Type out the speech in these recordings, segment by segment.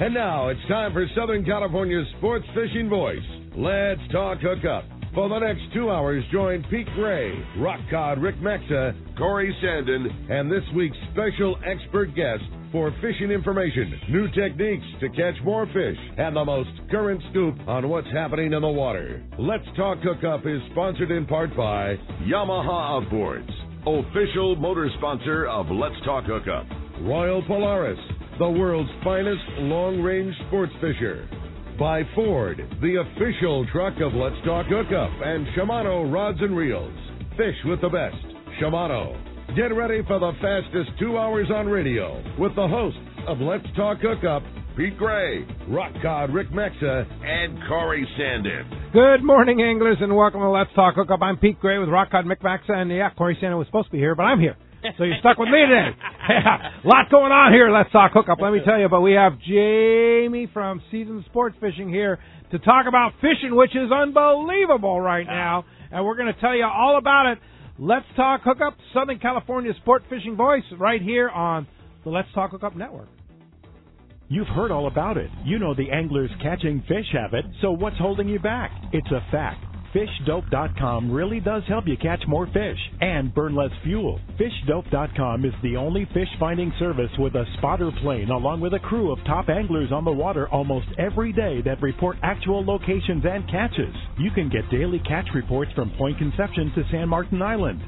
And now it's time for Southern California's sports fishing voice. Let's talk hookup. For the next 2 hours, join Pete Gray, Rock Cod Rick Maxa, Corey Sandin, and this week's special expert guest for fishing information, new techniques to catch more fish, and the most current scoop on what's happening in the water. Let's Talk Hookup is sponsored in part by Yamaha Outboards, official motor sponsor of Let's Talk Hookup. Royal Polaris, the world's finest long-range sports fisher. By Ford, the official truck of Let's Talk Hookup, and Shimano Rods and Reels. Fish with the best. Shimano. Get ready for the fastest 2 hours on radio with the hosts of Let's Talk Hookup, Pete Gray, Rock Cod Rick Maxa, and Corey Sandin. Good morning, anglers, and welcome to Let's Talk Hookup. I'm Pete Gray with Rock Cod Rick Maxa, and Corey Sandin was supposed to be here, but I'm here. So you're stuck with me today. A lot going on here. Let's Talk Hookup. Let me tell you, but we have Jamie from Seasoned Sports Fishing here to talk about fishing, which is unbelievable right now. And we're going to tell you all about it. Let's Talk Hookup, Southern California sport fishing voice, right here on the Let's Talk Hookup Network. You've heard all about it. You know the angler's catching fish habit, so what's holding you back? It's a fact. FishDope.com really does help you catch more fish and burn less fuel. FishDope.com is the only fish finding service with a spotter plane along with a crew of top anglers on the water almost every day that report actual locations and catches. You can get daily catch reports from Point Conception to San Martin Island,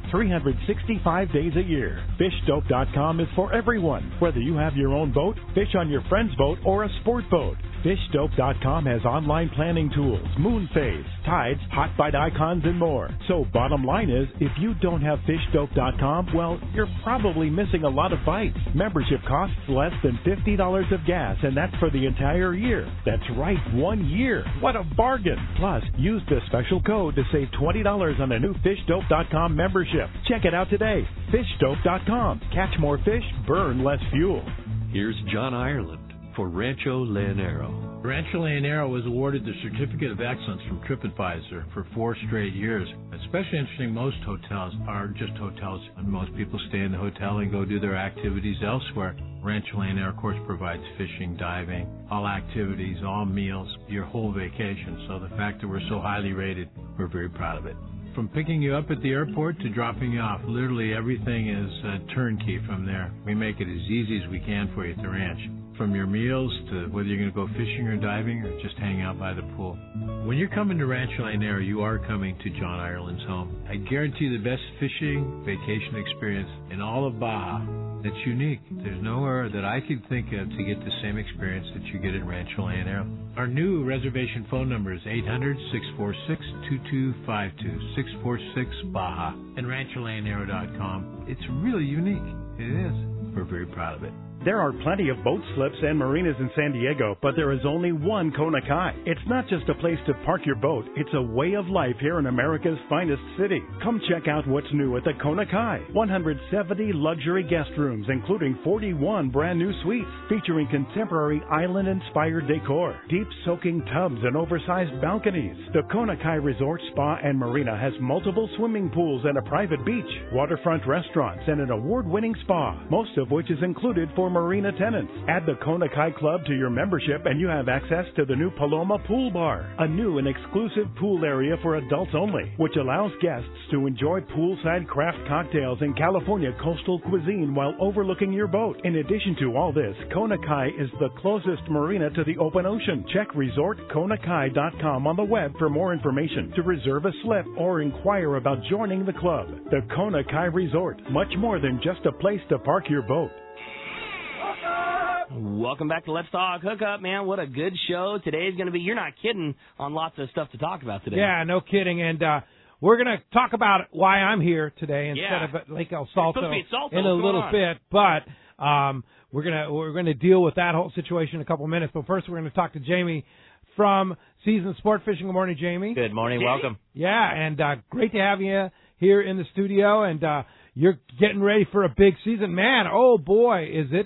365 days a year. FishDope.com is for everyone, whether you have your own boat, fish on your friend's boat, or a sport boat. FishDope.com has online planning tools, moon phase, tides, hot bite icons, and more. So bottom line is, if you don't have FishDope.com, well, you're probably missing a lot of bites. Membership costs less than $50 of gas, and that's for the entire year. That's right, 1 year. What a bargain. Plus, use the special code to save $20 on a new FishDope.com membership. Check it out today. FishDope.com. Catch more fish, burn less fuel. Here's John Ireland for Rancho Leonero. Rancho Leonero was awarded the Certificate of Excellence from TripAdvisor for 4 straight years. Especially interesting, most hotels are just hotels, and most people stay in the hotel and go do their activities elsewhere. Rancho Leonero, of course, provides fishing, diving, all activities, all meals, your whole vacation. So the fact that we're so highly rated, we're very proud of it. From picking you up at the airport to dropping you off, literally everything is turnkey from there. We make it as easy as we can for you at the ranch. From your meals to whether you're going to go fishing or diving or just hang out by the pool. When you're coming to Rancho Leonero, you are coming to John Ireland's home. I guarantee the best fishing vacation experience in all of Baja. That's unique. There's nowhere that I could think of to get the same experience that you get at Rancho Leonero. Our new reservation phone number is 800-646-2252, 646-BAJA, and RanchoLeonero.com. It's really unique. It is. We're very proud of it. There are plenty of boat slips and marinas in San Diego, but there is only one Kona Kai. It's not just a place to park your boat. It's a way of life here in America's finest city. Come check out what's new at the Kona Kai. 170 luxury guest rooms, including 41 brand new suites, featuring contemporary island-inspired decor, deep soaking tubs, and oversized balconies. The Kona Kai Resort Spa and Marina has multiple swimming pools and a private beach, waterfront restaurants, and an award-winning spa, most of which is included for marina tenants. Add the Kona Kai Club to your membership and you have access to the new Paloma Pool Bar, a new and exclusive pool area for adults only, which allows guests to enjoy poolside craft cocktails and California coastal cuisine while overlooking your boat. In addition to all this, Kona Kai is the closest marina to the open ocean. Check ResortKonakai.com on the web for more information, to reserve a slip or inquire about joining the club. The Kona Kai Resort, much more than just a place to park your boat. Welcome back to Let's Talk Hookup, man. What a good show today's going to be. You're not kidding on lots of stuff to talk about today. Yeah, no kidding. And we're going to talk about why I'm here today instead of at Lake El Salto in a little bit. But we're gonna deal with that whole situation in a couple of minutes. But first, we're going to talk to Jamie from Seasoned Sport Fishing. Good morning, Jamie. Good morning. Jamie. Welcome. Yeah, and great to have you here in the studio. And you're getting ready for a big season. Man, oh boy, is it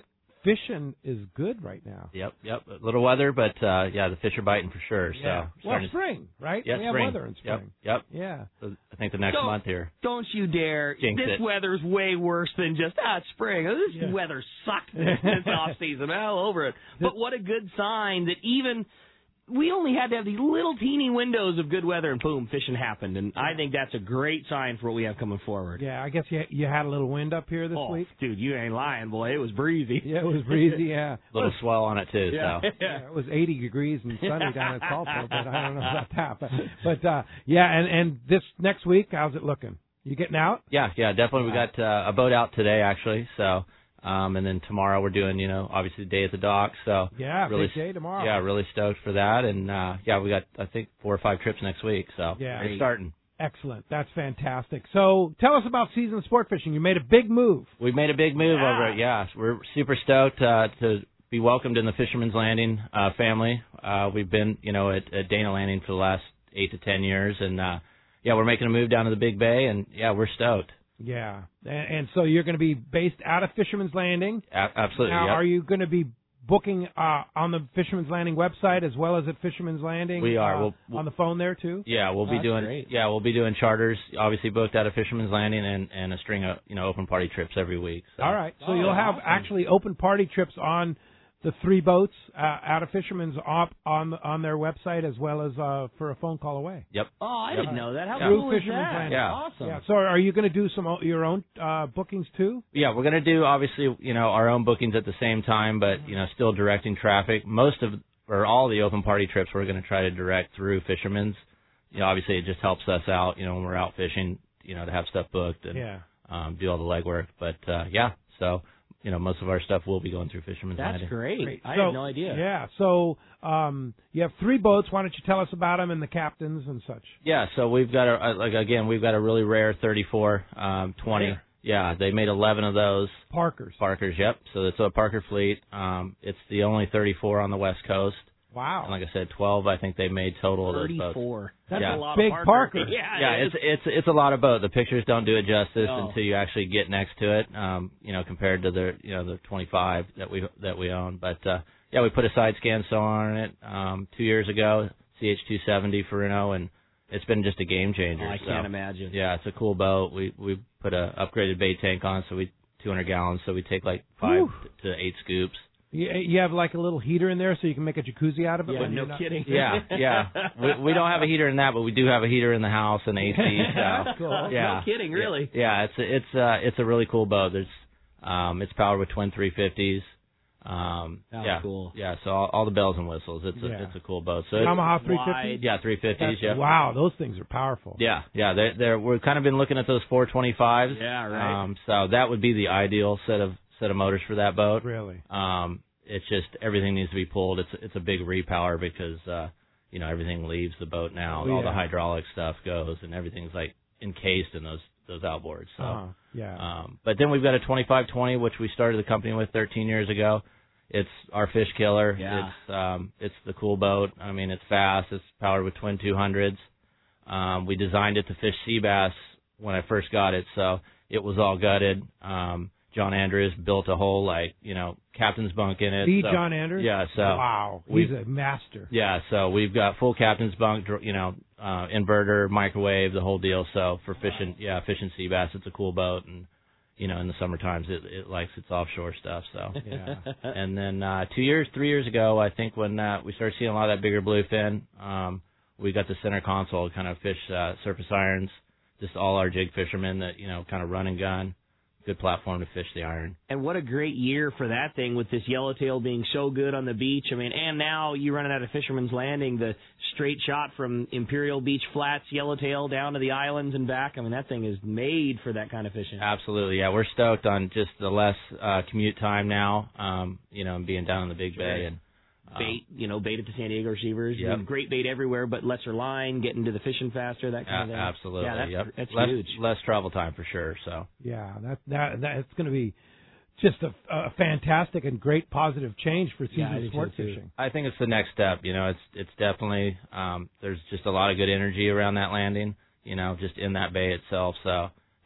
fishing is good right now. Yep. A little weather, but the fish are biting for sure. Yeah. So well, spring, right? Yeah, we spring. have weather in spring. Yep. Yeah. So I think the next month here. Don't you dare. Jinx this it. weather's way worse than just, it's spring. This weather sucked this off season. I'm all over it. But what a good sign that even we only had to have these little teeny windows of good weather, and boom, fishing happened. And I think that's a great sign for what we have coming forward. Yeah, I guess you had a little wind up here this week. Dude, you ain't lying, boy. It was breezy. Yeah, it was breezy, yeah. A little swell on it, too. Yeah. So. Yeah, it was 80 degrees and sunny down at Saltport, but I don't know about that. But and this next week, how's it looking? You getting out? Yeah, definitely. We got a boat out today, actually, so... and then tomorrow we're doing, obviously the day at the dock. So big day tomorrow. Yeah, really stoked for that. And we got I think 4 or 5 trips next week. So we're starting. Excellent. That's fantastic. So tell us about season sport fishing. You made a big move. We've made a big move over it. Yeah, we're super stoked to be welcomed in the Fisherman's Landing family. We've been, at Dana Landing for the last 8 to 10 years, and we're making a move down to the Big Bay, and we're stoked. Yeah, and so you're going to be based out of Fisherman's Landing? Absolutely. Now, are you going to be booking on the Fisherman's Landing website as well as at Fisherman's Landing? We are. On the phone there, too? Yeah, we'll be doing great. Yeah, we'll be doing charters, obviously booked out of Fisherman's Landing, and a string of, open party trips every week. So. All right. So you'll have actually open party trips on the 3 boats out of Fisherman's on their website as well as for a phone call away. Yep. Oh, I didn't know that. How Through cool is Fisherman's that? Landing. Yeah. Awesome. Yeah. So are you going to do your own bookings too? Yeah, we're going to do, obviously, our own bookings at the same time, but, still directing traffic. All the open party trips we're going to try to direct through Fisherman's. Obviously it just helps us out, when we're out fishing, to have stuff booked and do all the legwork. But, so... most of our stuff will be going through Fisherman's Landing. That's great. I So, had no idea. Yeah. So you have 3 boats. Why don't you tell us about them and the captains and such? Yeah. So we've got we've got a really rare 34 20. Rare. Yeah. They made 11 of those. Parkers. Yep. So it's a Parker fleet. It's the only 34 on the West Coast. Wow. And like I said, 12 I think they made total of those boats. 34. That's Yeah. a lot Big of Parker. Yeah, it's a lot of boat. The pictures don't do it justice No. until you actually get next to it. Compared to the 25 that we own. But we put a side scan sonar on it 2 years ago, CH270 for Renault, and it's been just a game changer. I can't imagine. Yeah, it's a cool boat. We put a upgraded bait tank on, so 200 gallons, so we take like 5 to 8 scoops. You have like a little heater in there so you can make a jacuzzi out of it? Yeah, no kidding. Yeah. We don't have a heater in that, but we do have a heater in the house and AC. So, Cool. yeah. No kidding, really. Yeah, it's a really cool boat. There's it's powered with twin 350s. Cool. Yeah, so all the bells and whistles. It's a cool boat. So Yamaha 350s? Yeah, 350s. Yeah. Wow, those things are powerful. Yeah. We've kind of been looking at those 425s. Yeah, right. So that would be the ideal set of motors for that boat. Really? It's just everything needs to be pulled. It's a big repower because everything leaves the boat now. Oh, all the yeah. hydraulic stuff goes, and everything's like encased in those outboards. So yeah. but then we've got a 2520, which we started the company with 13 years ago. It's our fish killer. Yeah. It's the cool boat. I mean, it's fast. It's powered with twin 200s. We designed it to fish sea bass when I first got it, so it was all gutted. John Andrews built a whole captain's bunk in it. John Andrews? Yeah. So wow, he's a master. Yeah. So we've got full captain's bunk. Inverter, microwave, the whole deal. So for fishing sea bass, it's a cool boat, and in the summer times it likes its offshore stuff. So yeah. And then 3 years ago, I think when we started seeing a lot of that bigger bluefin, we got the center console to kind of fish surface irons. Just all our jig fishermen that kind of run and gun. Good platform to fish the iron. And what a great year for that thing with this yellowtail being so good on the beach. I mean, and now you running out of Fisherman's Landing, the straight shot from Imperial Beach Flats, yellowtail down to the islands and back. I mean, that thing is made for that kind of fishing. Absolutely, yeah. We're stoked on just the less commute time now, and being down in the Big Bay. And bait at the San Diego receivers. Yep. Great bait everywhere, but lesser line, getting to the fishing faster, that kind of thing. Absolutely. Yeah, that's less, huge. Less travel time for sure. So yeah, that's going to be just a fantastic and great positive change for season sport fishing. I think it's the next step. It's definitely there's just a lot of good energy around that landing. Just in that bay itself. So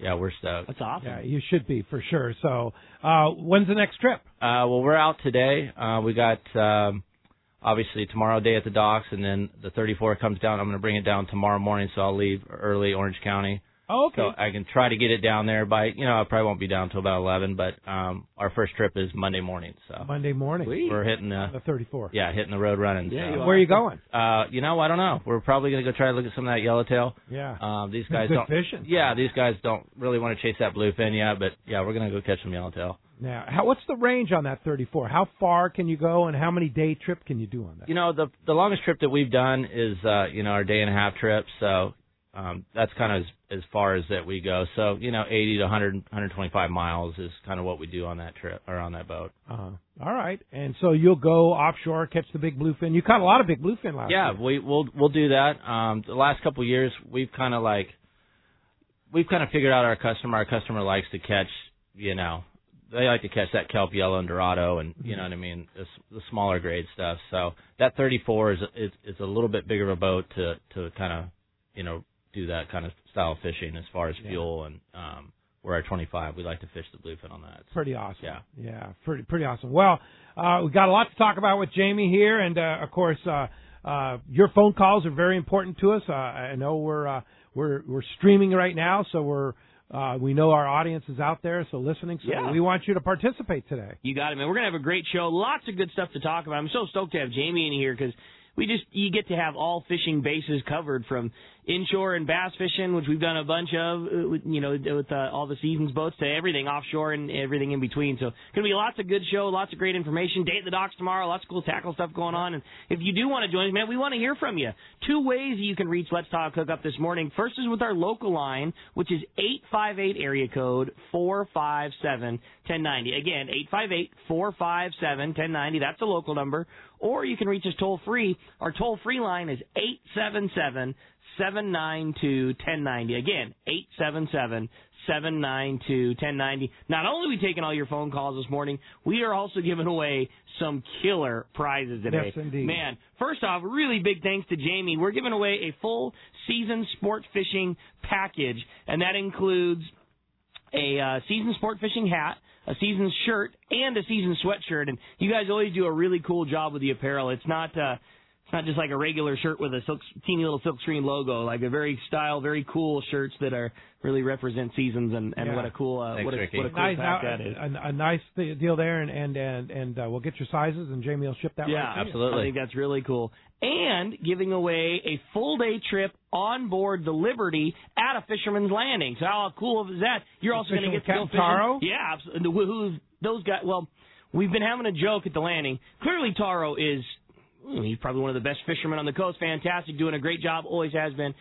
yeah, we're stoked. That's awesome. Yeah, you should be for sure. So, when's the next trip? Well, we're out today. We got obviously tomorrow day at the docks, and then the 34 comes down. I'm going to bring it down tomorrow morning, so I'll leave early Orange County. Oh, okay. So I can try to get it down there by, I probably won't be down until about 11, but our first trip is Monday morning. So Monday morning. we're hitting the 34. Yeah, hitting the road running. Yeah, so. Where are you going? I don't know. We're probably going to go try to look at some of that yellowtail. Yeah. These guys good don't. fishing. Yeah, these guys don't really want to chase that bluefin yet, but yeah, we're going to go catch some yellowtail. Now, what's the range on that 34? How far can you go, and how many day trip can you do on that? The longest trip that we've done is our day and a half trip. So that's kind of as far as that we go. So 80 to 100, 125 miles is kind of what we do on that trip or on that boat. All right, and so you'll go offshore, catch the big bluefin. You caught a lot of big bluefin last year. Yeah, we'll do that. The last couple of years, we've kind of figured out our customer. Our customer likes to catch, they like to catch that kelp yellow and dorado, and you know what I mean, the smaller grade stuff. So that 34 is a little bit bigger of a boat to kind of do that kind of style of fishing as far as fuel, and we're at 25. We like to fish the bluefin on that. Pretty awesome. Yeah, pretty awesome. Well, we've got a lot to talk about with Jamie here, and of course, your phone calls are very important to us. I know we're streaming right now, so we know our audience is out there, so listening. So we want you to participate today. You got it, man. We're gonna have a great show. Lots of good stuff to talk about. I'm so stoked to have Jamie in here because you get to have all fishing bases covered, from inshore and bass fishing, which we've done a bunch of, with all the seasons boats, to everything offshore and everything in between. So going to be lots of good show, lots of great information. Day at the docks tomorrow, lots of cool tackle stuff going on. And if you do want to join us, man, we want to hear from you. 2 ways you can reach Let's Talk Hookup this morning. First is with our local line, which is 858 area code 457-1090. Again, 858-457-1090. That's the local number. Or you can reach us toll-free. Our toll-free line is 877-792-1090. Again, 877-792-1090. Not only are we taking all your phone calls this morning, we are also giving away some killer prizes today. Yes, indeed. Man, first off, really big thanks to Jamie. We're giving away a full season sport fishing package, and that includes a season sport fishing hat, a season shirt, and a season sweatshirt. And you guys always do a really cool job with the apparel. It's not just like a regular shirt with a teeny little silkscreen logo. Like a very cool shirts that really represent seasons, and what a cool pack that is. A nice deal there, and we'll get your sizes, and Jamie will ship that. Yeah, right to you. absolutely. I think that's really cool. And giving away a full day trip on board the Liberty at a Fisherman's Landing. So how cool is that? You're also going to get to go fishing. Taro? Yeah, absolutely. Who's those guys? Well, we've been having a joke at the landing. Clearly, Taro is. He's probably one of the best fishermen on the coast. Fantastic, doing a great job, always has been.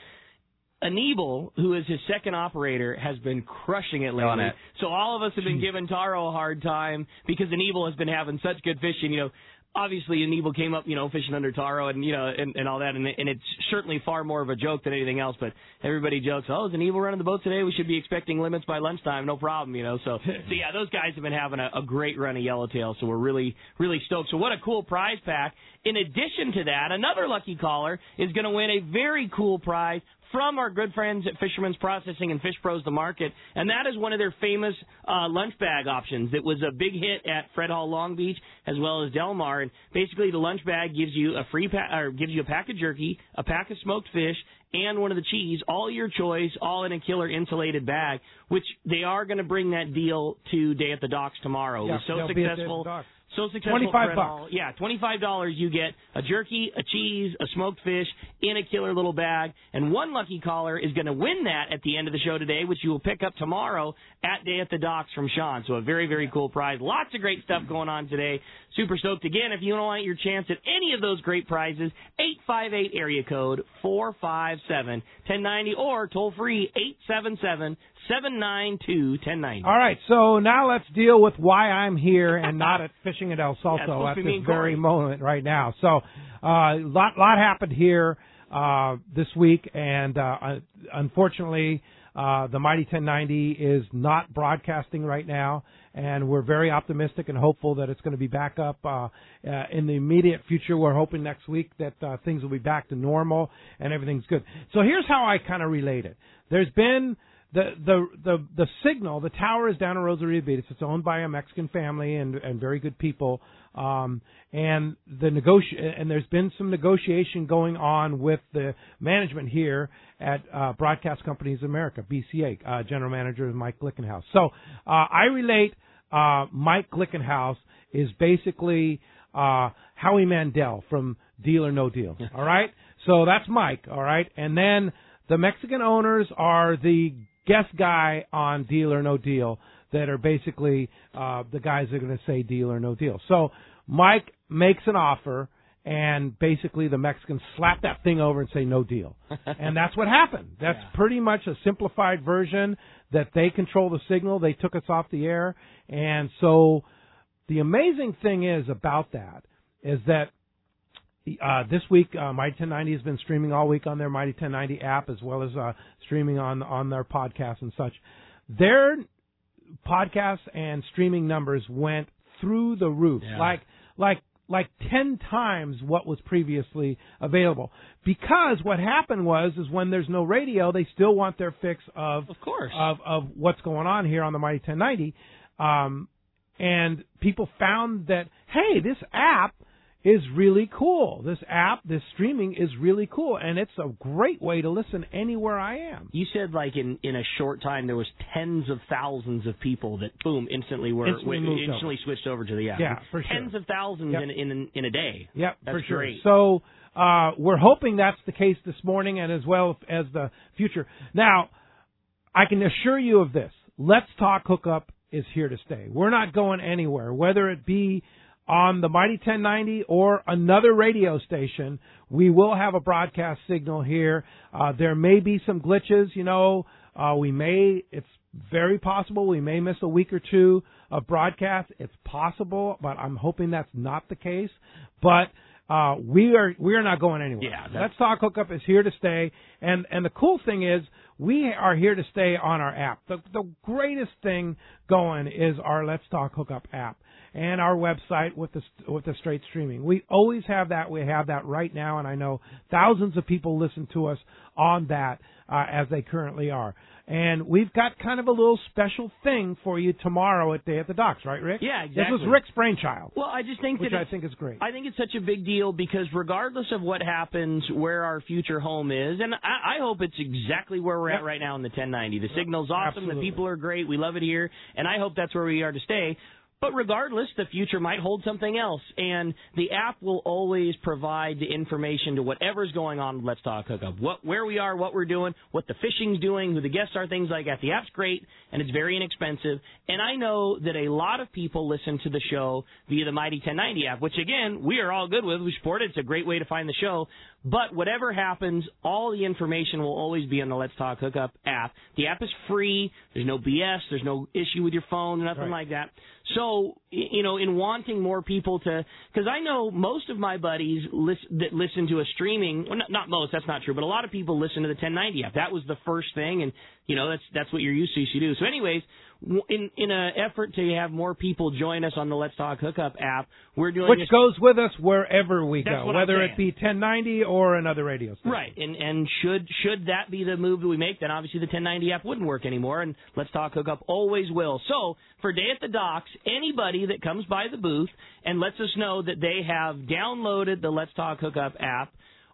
Anibal, who is his second operator, has been crushing it lately. So all of us have been giving Taro a hard time because Anibal has been having such good fishing. Obviously Anibal came up, fishing under Taro and all that, and it's certainly far more of a joke than anything else. But everybody jokes, "Oh, is Anibal running the boat today? We should be expecting limits by lunchtime, no problem." So yeah, those guys have been having a great run of yellowtail. So we're really, really stoked. So what a cool prize pack! In addition to that, another lucky caller is going to win a very cool prize from our good friends at Fisherman's Processing and Fish Pros The Market, and that is one of their famous lunch bag options. It was a big hit at Fred Hall Long Beach as well as Del Mar, and basically the lunch bag gives you a gives you a pack of jerky, a pack of smoked fish, and one of the cheese, all your choice, all in a killer insulated bag, which they are going to bring that deal to Day at the Docks tomorrow. Yeah, it was so successful. So successful. $25. Yeah, $25. You get a jerky, a cheese, a smoked fish in a killer little bag. And one lucky caller is going to win that at the end of the show today, which you will pick up tomorrow at Day at the Docks from Sean. So a very, very cool prize. Lots of great stuff going on today. Super stoked. Again, if you want your chance at any of those great prizes, 858 area code 457-1090 or toll free 877-792-1090. All right, so now let's deal with why I'm here and not at Fishing at El Salto at this very moment right now. So lot happened here this week, and unfortunately the Mighty 1090 is not broadcasting right now, and we're very optimistic and hopeful that it's going to be back up in the immediate future. We're hoping next week that things will be back to normal and everything's good. So here's how I kind of relate it. There's been the signal, the tower is down in Rosarito Beach. It's owned by a Mexican family and very good people. And there's been some negotiation going on with the management here at Broadcast Companies America, BCA. General Manager is Mike Glickenhaus. So I relate Mike Glickenhaus is basically Howie Mandel from Deal or No Deal. All right? So that's Mike, all right? And then the Mexican owners are the guest guy on Deal or No Deal that are basically the guys that are going to say Deal or No Deal. So Mike makes an offer, and basically the Mexicans slap that thing over and say no deal. And that's what happened. That's pretty much a simplified version that they control the signal. They took us off the air. And so the amazing thing is about that is that this week, Mighty 1090 has been streaming all week on their Mighty 1090 app, as well as streaming on their podcasts and such. Their podcasts and streaming numbers went through the roof, like 10 times what was previously available. Because what happened is when there's no radio, they still want their fix of what's going on here on the Mighty 1090. And people found that, hey, this app is really cool. This streaming is really cool, and it's a great way to listen anywhere I am. You said like in a short time there was tens of thousands of people that instantly switched over to the app. Yeah, for sure. Tens of thousands in a day. Yep, that's for sure. Great. So we're hoping that's the case this morning, and as well as the future. Now, I can assure you of this: Let's Talk Hookup is here to stay. We're not going anywhere, whether it be on the Mighty 1090 or another radio station. We will have a broadcast signal here. There may be some glitches, it's very possible we may miss a week or two of broadcast. It's possible, but I'm hoping that's not the case. But we are not going anywhere. Yeah, Let's Talk Hookup is here to stay. And the cool thing is we are here to stay on our app. The greatest thing going is our Let's Talk Hookup app and our website with the straight streaming. We always have that. We have that right now, and I know thousands of people listen to us on that as they currently are. And we've got kind of a little special thing for you tomorrow at Day at the Docks, right, Rick? Yeah, exactly. This was Rick's brainchild. Well, I just think which I think is great. I think it's such a big deal because regardless of what happens, where our future home is, and I hope it's exactly where we're at right now in the 1090. The signal's awesome. Absolutely. The people are great. We love it here, and I hope that's where we are to stay. But regardless, the future might hold something else, and the app will always provide the information to whatever's going on with Let's Talk Hookup, where we are, what we're doing, what the fishing's doing, who the guests are, things like that. The app's great, and it's very inexpensive, and I know that a lot of people listen to the show via the Mighty 1090 app, which, again, we are all good with. We support it. It's a great way to find the show. But whatever happens, all the information will always be on the Let's Talk Hookup app. The app is free. There's no BS. There's no issue with your phone, nothing like that. So, in wanting more people to, because I know most of my buddies that listen to a streaming, well, not most, that's not true, but a lot of people listen to the 1090 app. That was the first thing, and, that's what you're used to, you should do. So anyways, in an effort to have more people join us on the Let's Talk Hookup app, we're doing which goes with us wherever we go, whether it be 1090 or another radio station. Right, and should that be the move that we make, then obviously the 1090 app wouldn't work anymore, and Let's Talk Hookup always will. So for Day at the Docks, anybody that comes by the booth and lets us know that they have downloaded the Let's Talk Hookup app,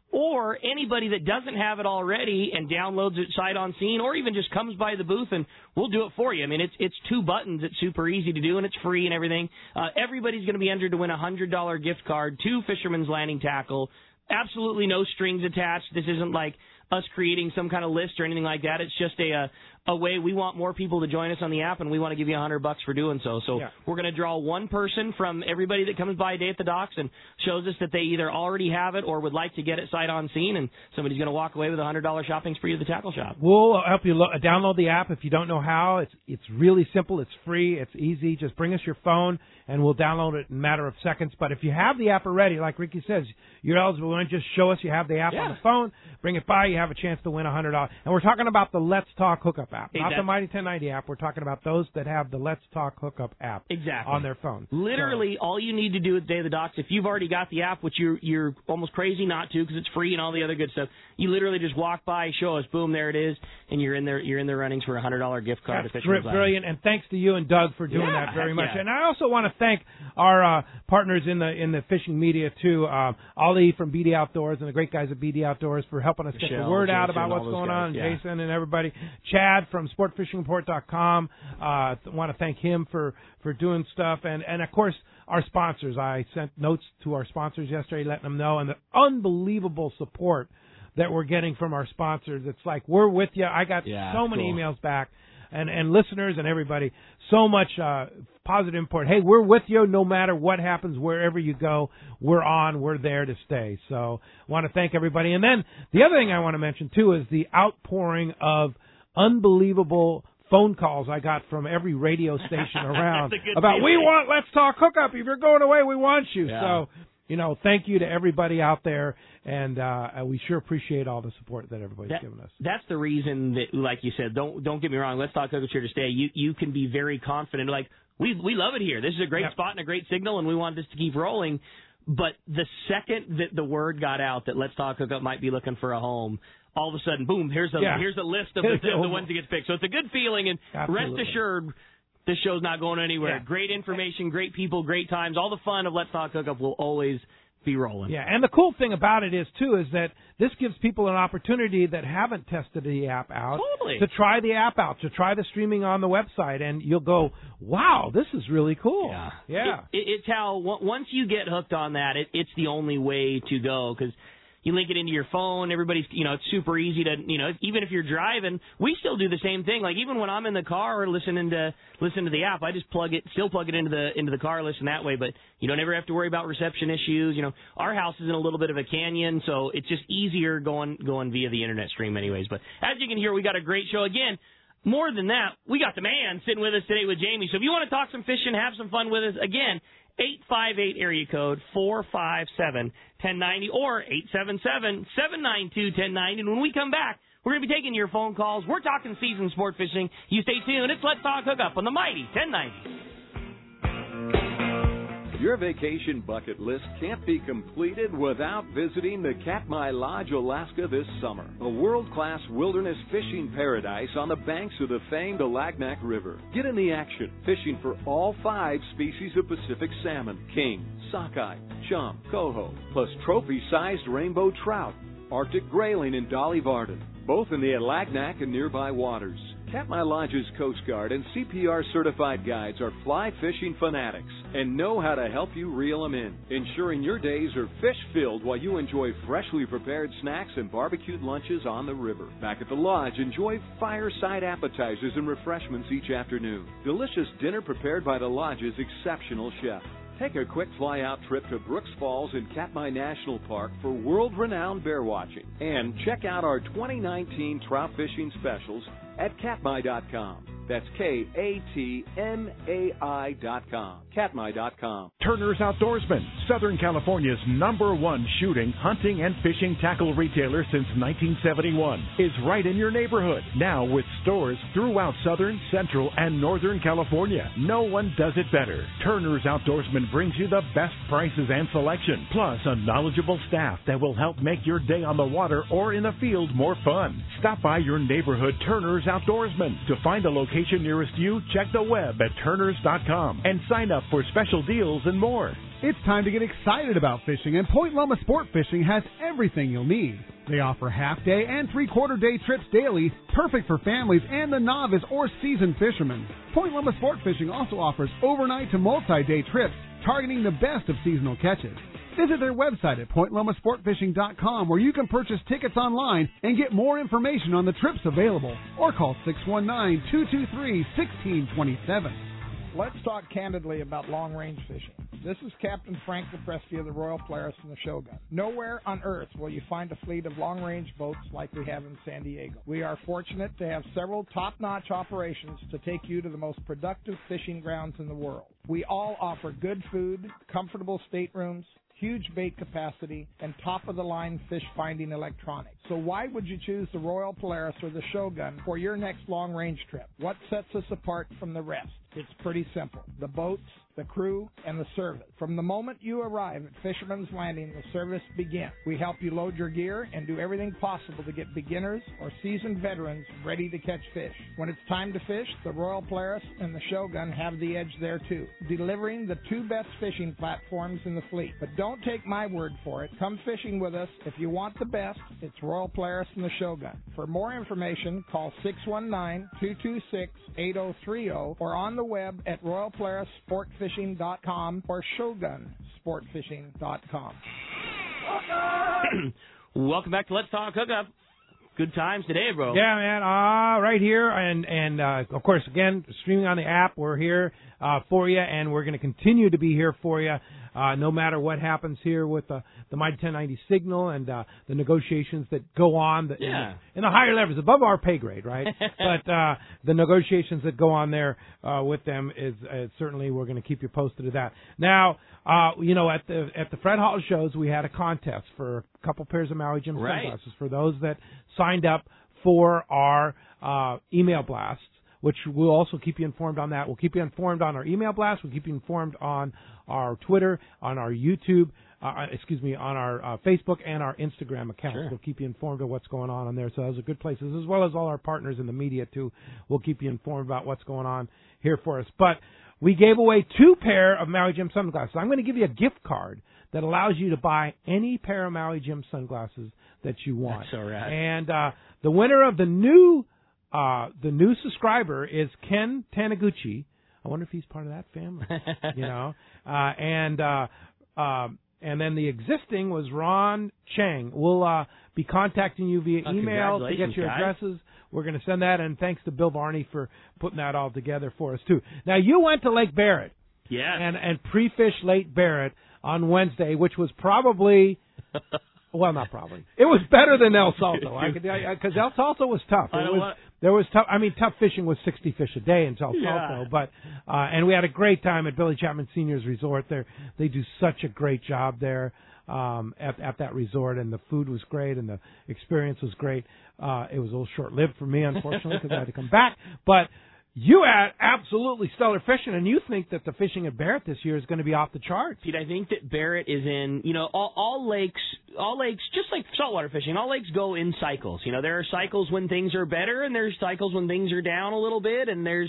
or anybody that doesn't have it already and downloads it sight on scene, or even just comes by the booth and we'll do it for you. I mean, it's 2 buttons. It's super easy to do, and it's free and everything. Everybody's going to be entered to win a $100 gift card to Fisherman's Landing Tackle. Absolutely no strings attached. This isn't like us creating some kind of list or anything like that. It's just a way we want more people to join us on the app, and we want to give you $100 for doing so. So we're going to draw one person from everybody that comes by Day at the Docks and shows us that they either already have it or would like to get it sight on scene, and somebody's going to walk away with a $100 shopping spree at the tackle shop. We'll help you download the app if you don't know how. It's really simple. It's free. It's easy. Just bring us your phone, and we'll download it in a matter of seconds. But if you have the app already, like Ricky says, you're eligible. Just show us you have the app on the phone, bring it by, you have a chance to win $100. And we're talking about the Let's Talk Hookup app, Hey, not the that's- Mighty 1090 app. We're talking about those that have the Let's Talk Hookup app Exactly. on their phone. Literally, all you need to do at Day of the Docks, if you've already got the app, which you're almost crazy not to because it's free and all the other good stuff, you literally just walk by, show us, boom, there it is, and you're in there. You're in the runnings for a $100 gift card. That's to Fisherman's Island. brilliant, and thanks to you and Doug for doing Yeah, that very heck much. yeah. And I also want to thank our partners in the fishing media too, Ali from BD Outdoors and the great guys at BD Outdoors for helping us get the Michelle, word out Jason, about all what's those going guys, on. yeah. Jason and everybody. Chad from SportFishingReport.com. Want to thank him for doing stuff, and of course our sponsors. I sent notes to our sponsors yesterday, letting them know, and the unbelievable support that we're getting from our sponsors. It's like, we're with you. I got so many cool. emails back, and listeners and everybody, so much positive import. Hey, we're with you no matter what happens, wherever you go. We're there to stay. So I want to thank everybody. And then the other thing I want to mention, too, is the outpouring of unbelievable phone calls I got from every radio station around about, we want Let's Talk Hookup. If you're going away, we want you. Yeah. So, thank you to everybody out there, and we sure appreciate all the support that everybody's given us. That's the reason that, like you said, don't get me wrong. Let's Talk Hookups here to stay. You can be very confident. Like, we love it here. This is a great spot and a great signal, and we want this to keep rolling. But the second that the word got out that Let's Talk Hookup might be looking for a home, all of a sudden, boom, here's a list of the ones that get picked. So it's a good feeling, and Absolutely. rest assured, this show's not going anywhere. Yeah. Great information, great people, great times. All the fun of Let's Talk Hookup will always be rolling. Yeah, and the cool thing about it is, too, is that this gives people an opportunity that haven't tested the app out to try the app out, to try the streaming on the website, and you'll go, wow, this is really cool. Yeah. It's how, once you get hooked on that, it's the only way to go, because you link it into your phone. Everybody's, it's super easy to, even if you're driving, we still do the same thing. Like, even when I'm in the car or listening to the app, I just plug it into the car, listen that way. But you don't ever have to worry about reception issues. Our house is in a little bit of a canyon, so it's just easier going via the internet stream anyways. But as you can hear, we got a great show. Again, more than that, we got the man sitting with us today with Jamie. So if you want to talk some fishing, have some fun with us, again, 858 area code 457-1090 or 877-792-1090. And when we come back, we're going to be taking your phone calls. We're talking season sport fishing. You stay tuned. It's Let's Talk Hookup on the Mighty 1090. Your vacation bucket list can't be completed without visiting the Katmai Lodge, Alaska this summer. A world-class wilderness fishing paradise on the banks of the famed Alagnak River. Get in the action, fishing for all 5 species of Pacific salmon, king, sockeye, chum, coho, plus trophy-sized rainbow trout, Arctic grayling, and Dolly Varden, both in the Alagnak and nearby waters. Katmai Lodge's Coast Guard and CPR-certified guides are fly fishing fanatics and know how to help you reel them in, ensuring your days are fish-filled while you enjoy freshly prepared snacks and barbecued lunches on the river. Back at the lodge, enjoy fireside appetizers and refreshments each afternoon. Delicious dinner prepared by the lodge's exceptional chef. Take a quick fly-out trip to Brooks Falls in Katmai National Park for world-renowned bear watching. And check out our 2019 trout fishing specials at Katmai.com. That's KATMAI.com. Katmai.com. Turner's Outdoorsman, Southern California's #1 shooting, hunting, and fishing tackle retailer since 1971, is right in your neighborhood. Now with stores throughout Southern, Central, and Northern California. No one does it better. Turner's Outdoorsman brings you the best prices and selection, plus a knowledgeable staff that will help make your day on the water or in the field more fun. Stop by your neighborhood Turner's Outdoorsman. To find a location nearest you, check the web at turners.com and sign up for special deals and more. It's time to get excited about fishing, and Point Loma Sport Fishing has everything you'll need. They offer half-day and three-quarter-day trips daily, perfect for families and the novice or seasoned fishermen. Point Loma Sport Fishing also offers overnight to multi-day trips, targeting the best of seasonal catches. Visit their website at pointlomasportfishing.com, where you can purchase tickets online and get more information on the trips available, or call 619-223-1627. Let's talk candidly about long-range fishing. This is Captain Frank Lepresti of the Royal Polaris and the Shogun. Nowhere on Earth will you find a fleet of long-range boats like we have in San Diego. We are fortunate to have several top-notch operations to take you to the most productive fishing grounds in the world. We all offer good food, comfortable staterooms, huge bait capacity, and top-of-the-line fish-finding electronics. So why would you choose the Royal Polaris or the Shogun for your next long-range trip? What sets us apart from the rest? It's pretty simple. The boats, the crew, and the service. From the moment you arrive at Fisherman's Landing, the service begins. We help you load your gear and do everything possible to get beginners or seasoned veterans ready to catch fish. When it's time to fish, the Royal Polaris and the Shogun have the edge there too, delivering the two best fishing platforms in the fleet. But don't take my word for it. Come fishing with us. If you want the best, it's Royal Polaris and the Shogun. For more information, call 619-226-8030 or on the web at royalpolarissportfishing.com or shogunsportfishing.com. Welcome back to Let's Talk Hookup. Good times today, bro. Yeah, man. Right here, and of course, again, streaming on the app. We're here for you, and we're going to continue to be here for you, no matter what happens here with the Mighty 1090 signal and the negotiations that go on in the higher levels, above our pay grade, right? But the negotiations that go on there with them is certainly we're going to keep you posted of that. Now, at the Fred Hall shows, we had a contest for a couple pairs of Maui Jim sunglasses for those that signed up for our email blasts, which we'll also keep you informed on that. We'll keep you informed on our email blast. We'll keep you informed on our Twitter, on our YouTube, on our Facebook and our Instagram accounts. Sure. We'll keep you informed of what's going on there. So those are good places, as well as all our partners in the media, too. We'll keep you informed about what's going on here for us. But we gave away 2 pair of Maui Jim sunglasses. I'm going to give you a gift card that allows you to buy any pair of Maui Jim sunglasses that you want. That's so rad. And the winner of the new subscriber is Ken Taniguchi. I wonder if he's part of that family. And then the existing was Ron Chang. We'll be contacting you via email to get your addresses. We're going to send that, and thanks to Bill Varney for putting that all together for us, too. Now, you went to Lake Barrett. Yeah. And pre-fished Lake Barrett on Wednesday, which was probably... Well, not probably. It was better than El Salto. I could because El Salto was tough. There was tough. I mean, tough fishing was 60 fish a day in El Salto, but and we had a great time at Billy Chapman Senior's Resort. They do such a great job there at that resort, and the food was great, and the experience was great. It was a little short-lived for me, unfortunately, because I had to come back, but. You had absolutely stellar fishing, and you think that the fishing at Barrett this year is going to be off the charts. Pete, I think that Barrett is in, all lakes, just like saltwater fishing, all lakes go in cycles. There are cycles when things are better, and there's cycles when things are down a little bit, and there's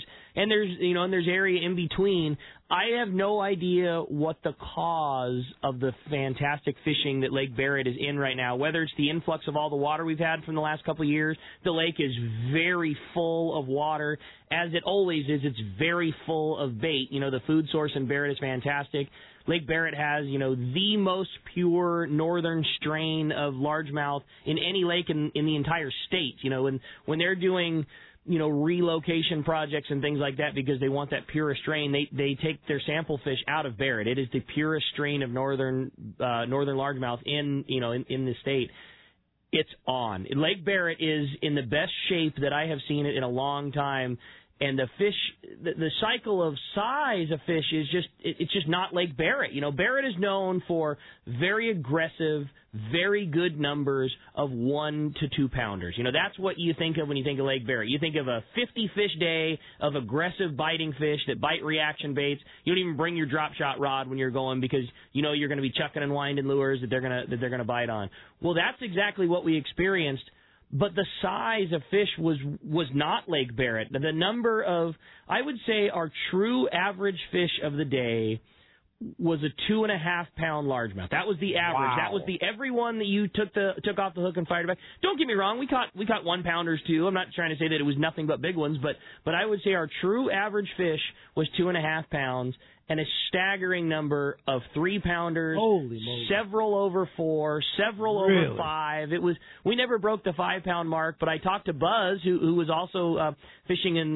area in between. I have no idea what the cause of the fantastic fishing that Lake Barrett is in right now, whether it's the influx of all the water we've had from the last couple of years. The lake is very full of water, as it always is. It's very full of bait. The food source in Barrett is fantastic. Lake Barrett has, the most pure northern strain of largemouth in any lake in the entire state. When they're doing... relocation projects and things like that because they want that purest strain. They take their sample fish out of Barrett. It is the purest strain of northern largemouth in the state. It's on. Lake Barrett is in the best shape that I have seen it in a long time. And the fish, the cycle of size of fish is it's just not Lake Barrett. Barrett is known for very aggressive, very good numbers of 1 to 2 pounders. That's what you think of when you think of Lake Barrett. You think of a 50 fish day of aggressive biting fish that bite reaction baits. You don't even bring your drop shot rod when you're going because you're going to be chucking and winding lures that they're going to bite on. Well, that's exactly what we experienced. But the size of fish was not Lake Barrett. The number of, I would say, our true average fish of the day was a 2.5 pound largemouth. That was the average. Wow. That was every one that you took off the hook and fired back. Don't get me wrong, we caught 1 pounders too. I'm not trying to say that it was nothing but big ones, but I would say our true average fish was 2.5 pounds. And a staggering number of 3 pounders, several over 4, several over 5. We never broke the 5 pound mark, but I talked to Buzz, who was also fishing in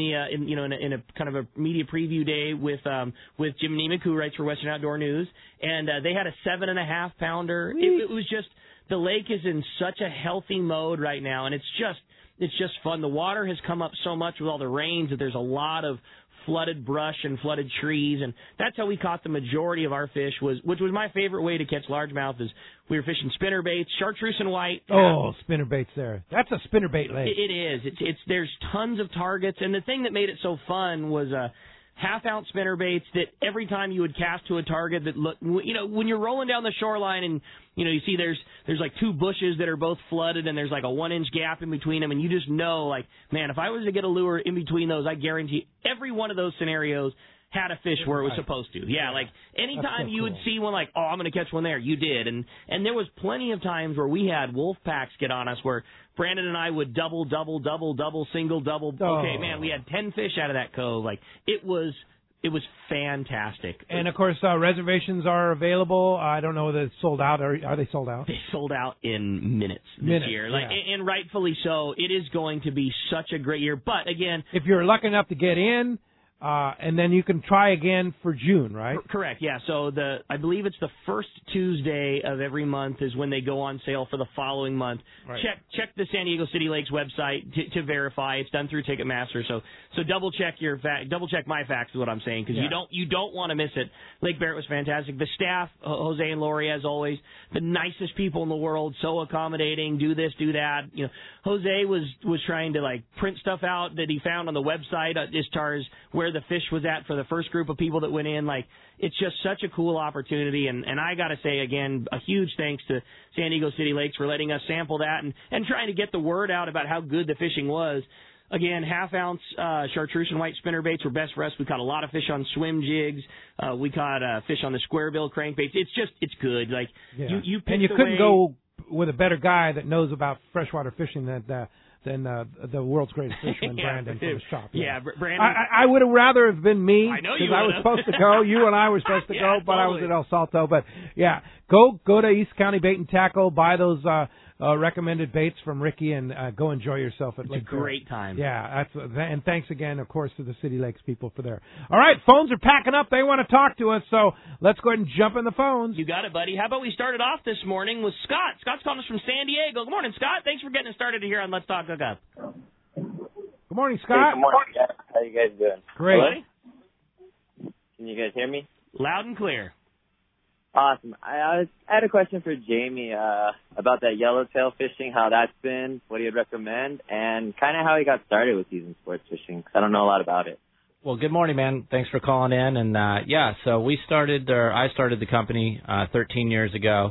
a kind of a media preview day with Jim Nemec, who writes for Western Outdoor News, and they had a 7.5 pounder. It was just the lake is in such a healthy mode right now, and it's just fun. The water has come up so much with all the rains that there's a lot of flooded brush and flooded trees, and that's how we caught the majority of our fish, which was my favorite way to catch largemouth. Is we were fishing spinnerbaits, chartreuse and white. Oh, spinnerbaits there. That's a spinnerbait lake. It is. It's there's tons of targets, and the thing that made it so fun was half-ounce spinnerbaits that every time you would cast to a target that looked, when you're rolling down the shoreline and, you see there's like two bushes that are both flooded and there's like a 1-inch gap in between them, and you just know, like, man, if I was to get a lure in between those, I guarantee every one of those scenarios had a fish where it was supposed to. Yeah, like anytime you would see one, like, oh, I'm going to catch one there, you did. And there was plenty of times where we had wolf packs get on us where Brandon and I would double, single, double. Oh. Okay, man, we had 10 fish out of that cove. Like, it was fantastic. And, of course, reservations are available. I don't know whether it's sold out. Are they sold out? They sold out in minutes this year. Like, yeah. And rightfully so. It is going to be such a great year. But, again, if you're lucky enough to get in, and then you can try again for June, right? Correct, yeah. So I believe it's the first Tuesday of every month is when they go on sale for the following month. Right. Check the San Diego City Lakes website to verify. It's done through Ticketmaster. So double check my facts is what I'm saying, because you don't want to miss it. Lake Barrett was fantastic. The staff, Jose and Lori, as always, the nicest people in the world, so accommodating. Do this, do that. Jose was trying to like print stuff out that he found on the website as far as where the fish was at for the first group of people that went in. Like, it's just such a cool opportunity, and I got to say, again, a huge thanks to San Diego City Lakes for letting us sample that and trying to get the word out about how good the fishing was. Again, half-ounce chartreuse and white spinnerbaits were best for us. We caught a lot of fish on swim jigs. We caught fish on the square bill crankbaits. It's good. Like, you picked and you couldn't go with a better guy that knows about freshwater fishing than the world's greatest fisherman, Brandon, from the shop. Yeah, Brandon. I would have rather have been me, because I was supposed to go. You and I were supposed to go, but totally. I was at El Salto. But yeah, go to East County Bait and Tackle, buy those recommended baits from Ricky, and go enjoy yourself at Lake Barrett. It's a great time. Yeah, and thanks again, of course, to the City Lakes people for there. All right, phones are packing up. They want to talk to us, so let's go ahead and jump in the phones. You got it, buddy. How about we started off this morning with Scott? Scott's calling us from San Diego. Good morning, Scott. Thanks for getting us started here on Let's Talk Hook Up. Good morning, Scott. Hey, good morning, guys. How you guys doing? Great. Hello? Can you guys hear me? Loud and clear. Awesome. I had a question for Jamie about that yellowtail fishing, how that's been, what he'd recommend, and kind of how he got started with season sports fishing, because I don't know a lot about it. Well, good morning, man. Thanks for calling in. And, so I started the company 13 years ago.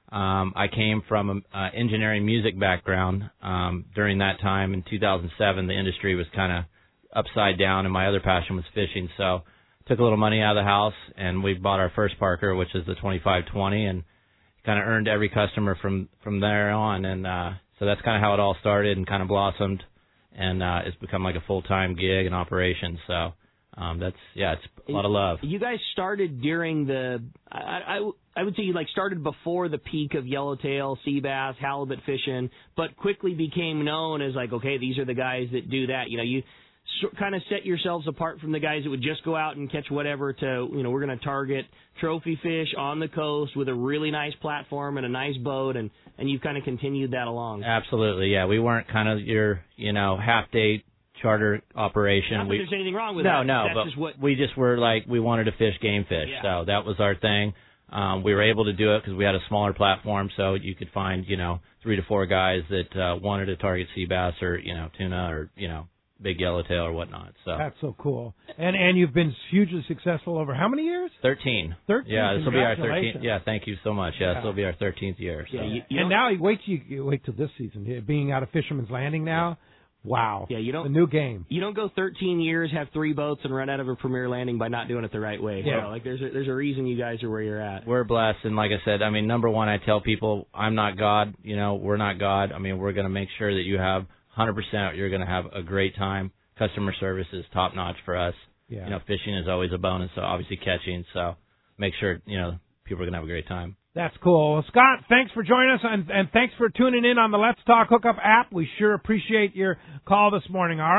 I came from an engineering music background. During that time, in 2007, the industry was kind of upside down, and my other passion was fishing, so took a little money out of the house, and we bought our first Parker, which is the 2520, and kind of earned every customer from there on. And so that's kind of how it all started and kind of blossomed, and it's become like a full-time gig and operation. So it's a lot of love. You guys started during the I would say you started before the peak of yellowtail, sea bass, halibut fishing, but quickly became known as okay, these are the guys that do that. You kind of set yourselves apart from the guys that would just go out and catch whatever to, we're going to target trophy fish on the coast with a really nice platform and a nice boat, and you've kind of continued that along. Absolutely, yeah. We weren't kind of your, half-day charter operation. Not that there's anything wrong with that. No, but we just were we wanted to fish game fish, so that was our thing. We were able to do it because we had a smaller platform, so you could find, 3 to 4 guys that wanted to target sea bass or, tuna or, big yellowtail or whatnot. So that's so cool. And you've been hugely successful over how many years? 13. 13. Yeah, this will be our 13th. Yeah, thank you so much. Yeah, this will be our 13th year. So. Yeah, and now you wait till this season. Being out of Fisherman's Landing now. Wow. Yeah, a new game. You don't go 13 years, have 3 boats, and run out of a Premier Landing by not doing it the right way. Yeah. So, there's a reason you guys are where you're at. We're blessed, and like I said, number one, I tell people, I'm not God. We're not God. We're going to make sure that you have 100%. You're going to have a great time. Customer service is top notch for us. Yeah. Fishing is always a bonus, so obviously catching. So make sure people are going to have a great time. That's cool. Well, Scott, thanks for joining us, and thanks for tuning in on the Let's Talk Hookup app. We sure appreciate your call this morning. All right,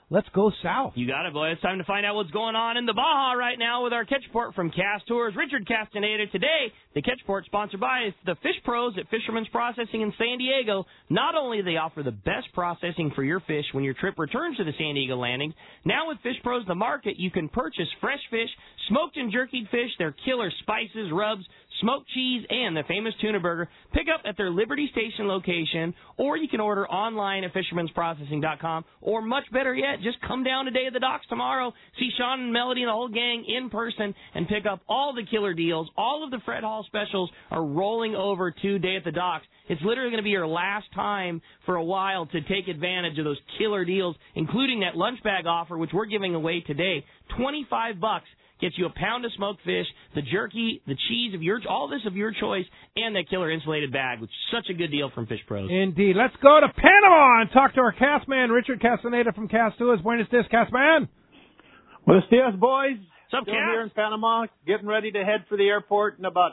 let's go south. You got it, boy. It's time to find out what's going on in the Baja right now with our Catch Report from Cast Tours. Richard Castaneda. Today, the Catch Report sponsored by the Fish Pros at Fisherman's Processing in San Diego. Not only do they offer the best processing for your fish when your trip returns to the San Diego landings, now with Fish Pros The Market, you can purchase fresh fish, smoked and jerkied fish, their killer spices, rubs, smoked cheese, and the famous tuna burger. Pick up at their Liberty Station location, or you can order online at fishermansprocessing.com, or much better yet, just come down today at the docks tomorrow, see Sean and Melody and the whole gang in person, and pick up all the killer deals. All of the Fred Hall specials are rolling over today at the docks. It's literally going to be your last time for a while to take advantage of those killer deals, including that lunch bag offer, which we're giving away today. $25 gets you a pound of smoked fish, the jerky, the cheese of all this of your choice, and that killer insulated bag, which is such a good deal from Fish Pros. Indeed. Let's go to Panama and talk to our cast man, Richard Castaneda from Cast Tours. Buenos dias, cast man. Buenos dias, boys. What's up, Still here in Panama, getting ready to head for the airport in about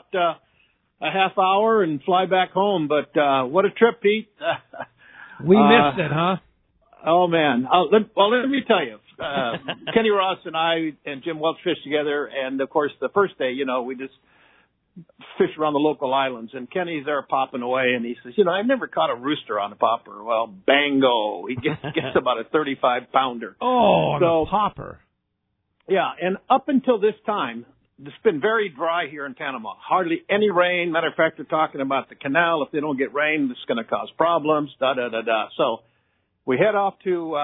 a half hour and fly back home. But what a trip, Pete. We missed it, huh? Oh, man. Let me tell you. Kenny Ross and I and Jim Welch fished together, and of course the first day, we just fished around the local islands, and Kenny's there popping away, and he says, I've never caught a rooster on a popper. Well, bango, he gets about a 35-pounder. Oh, on a popper. Yeah, and up until this time, it's been very dry here in Panama. Hardly any rain. Matter of fact, they're talking about the canal. If they don't get rain, it's going to cause problems, da-da-da-da. So we head off to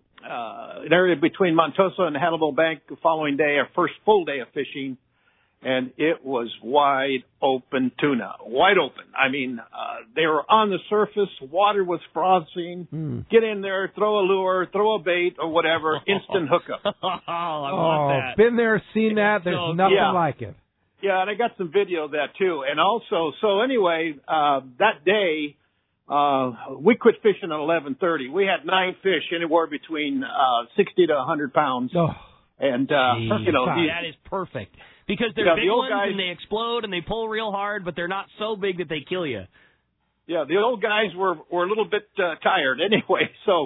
an area between Montosa and Hannibal Bank the following day, our first full day of fishing, and it was wide open tuna. Wide open. I mean, they were on the surface, water was frothing. Get in there, throw a lure, throw a bait or whatever, instant hookup. I want that. Been there, seen that. There's nothing like it. Yeah, and I got some video of that too. And also, that day, we quit fishing at 11:30. We had 9 fish, anywhere between 60 to 100 pounds. Oh, and that is perfect because they're big the old ones guys, and they explode and they pull real hard, but they're not so big that they kill you. Yeah, the old guys were a little bit tired anyway. So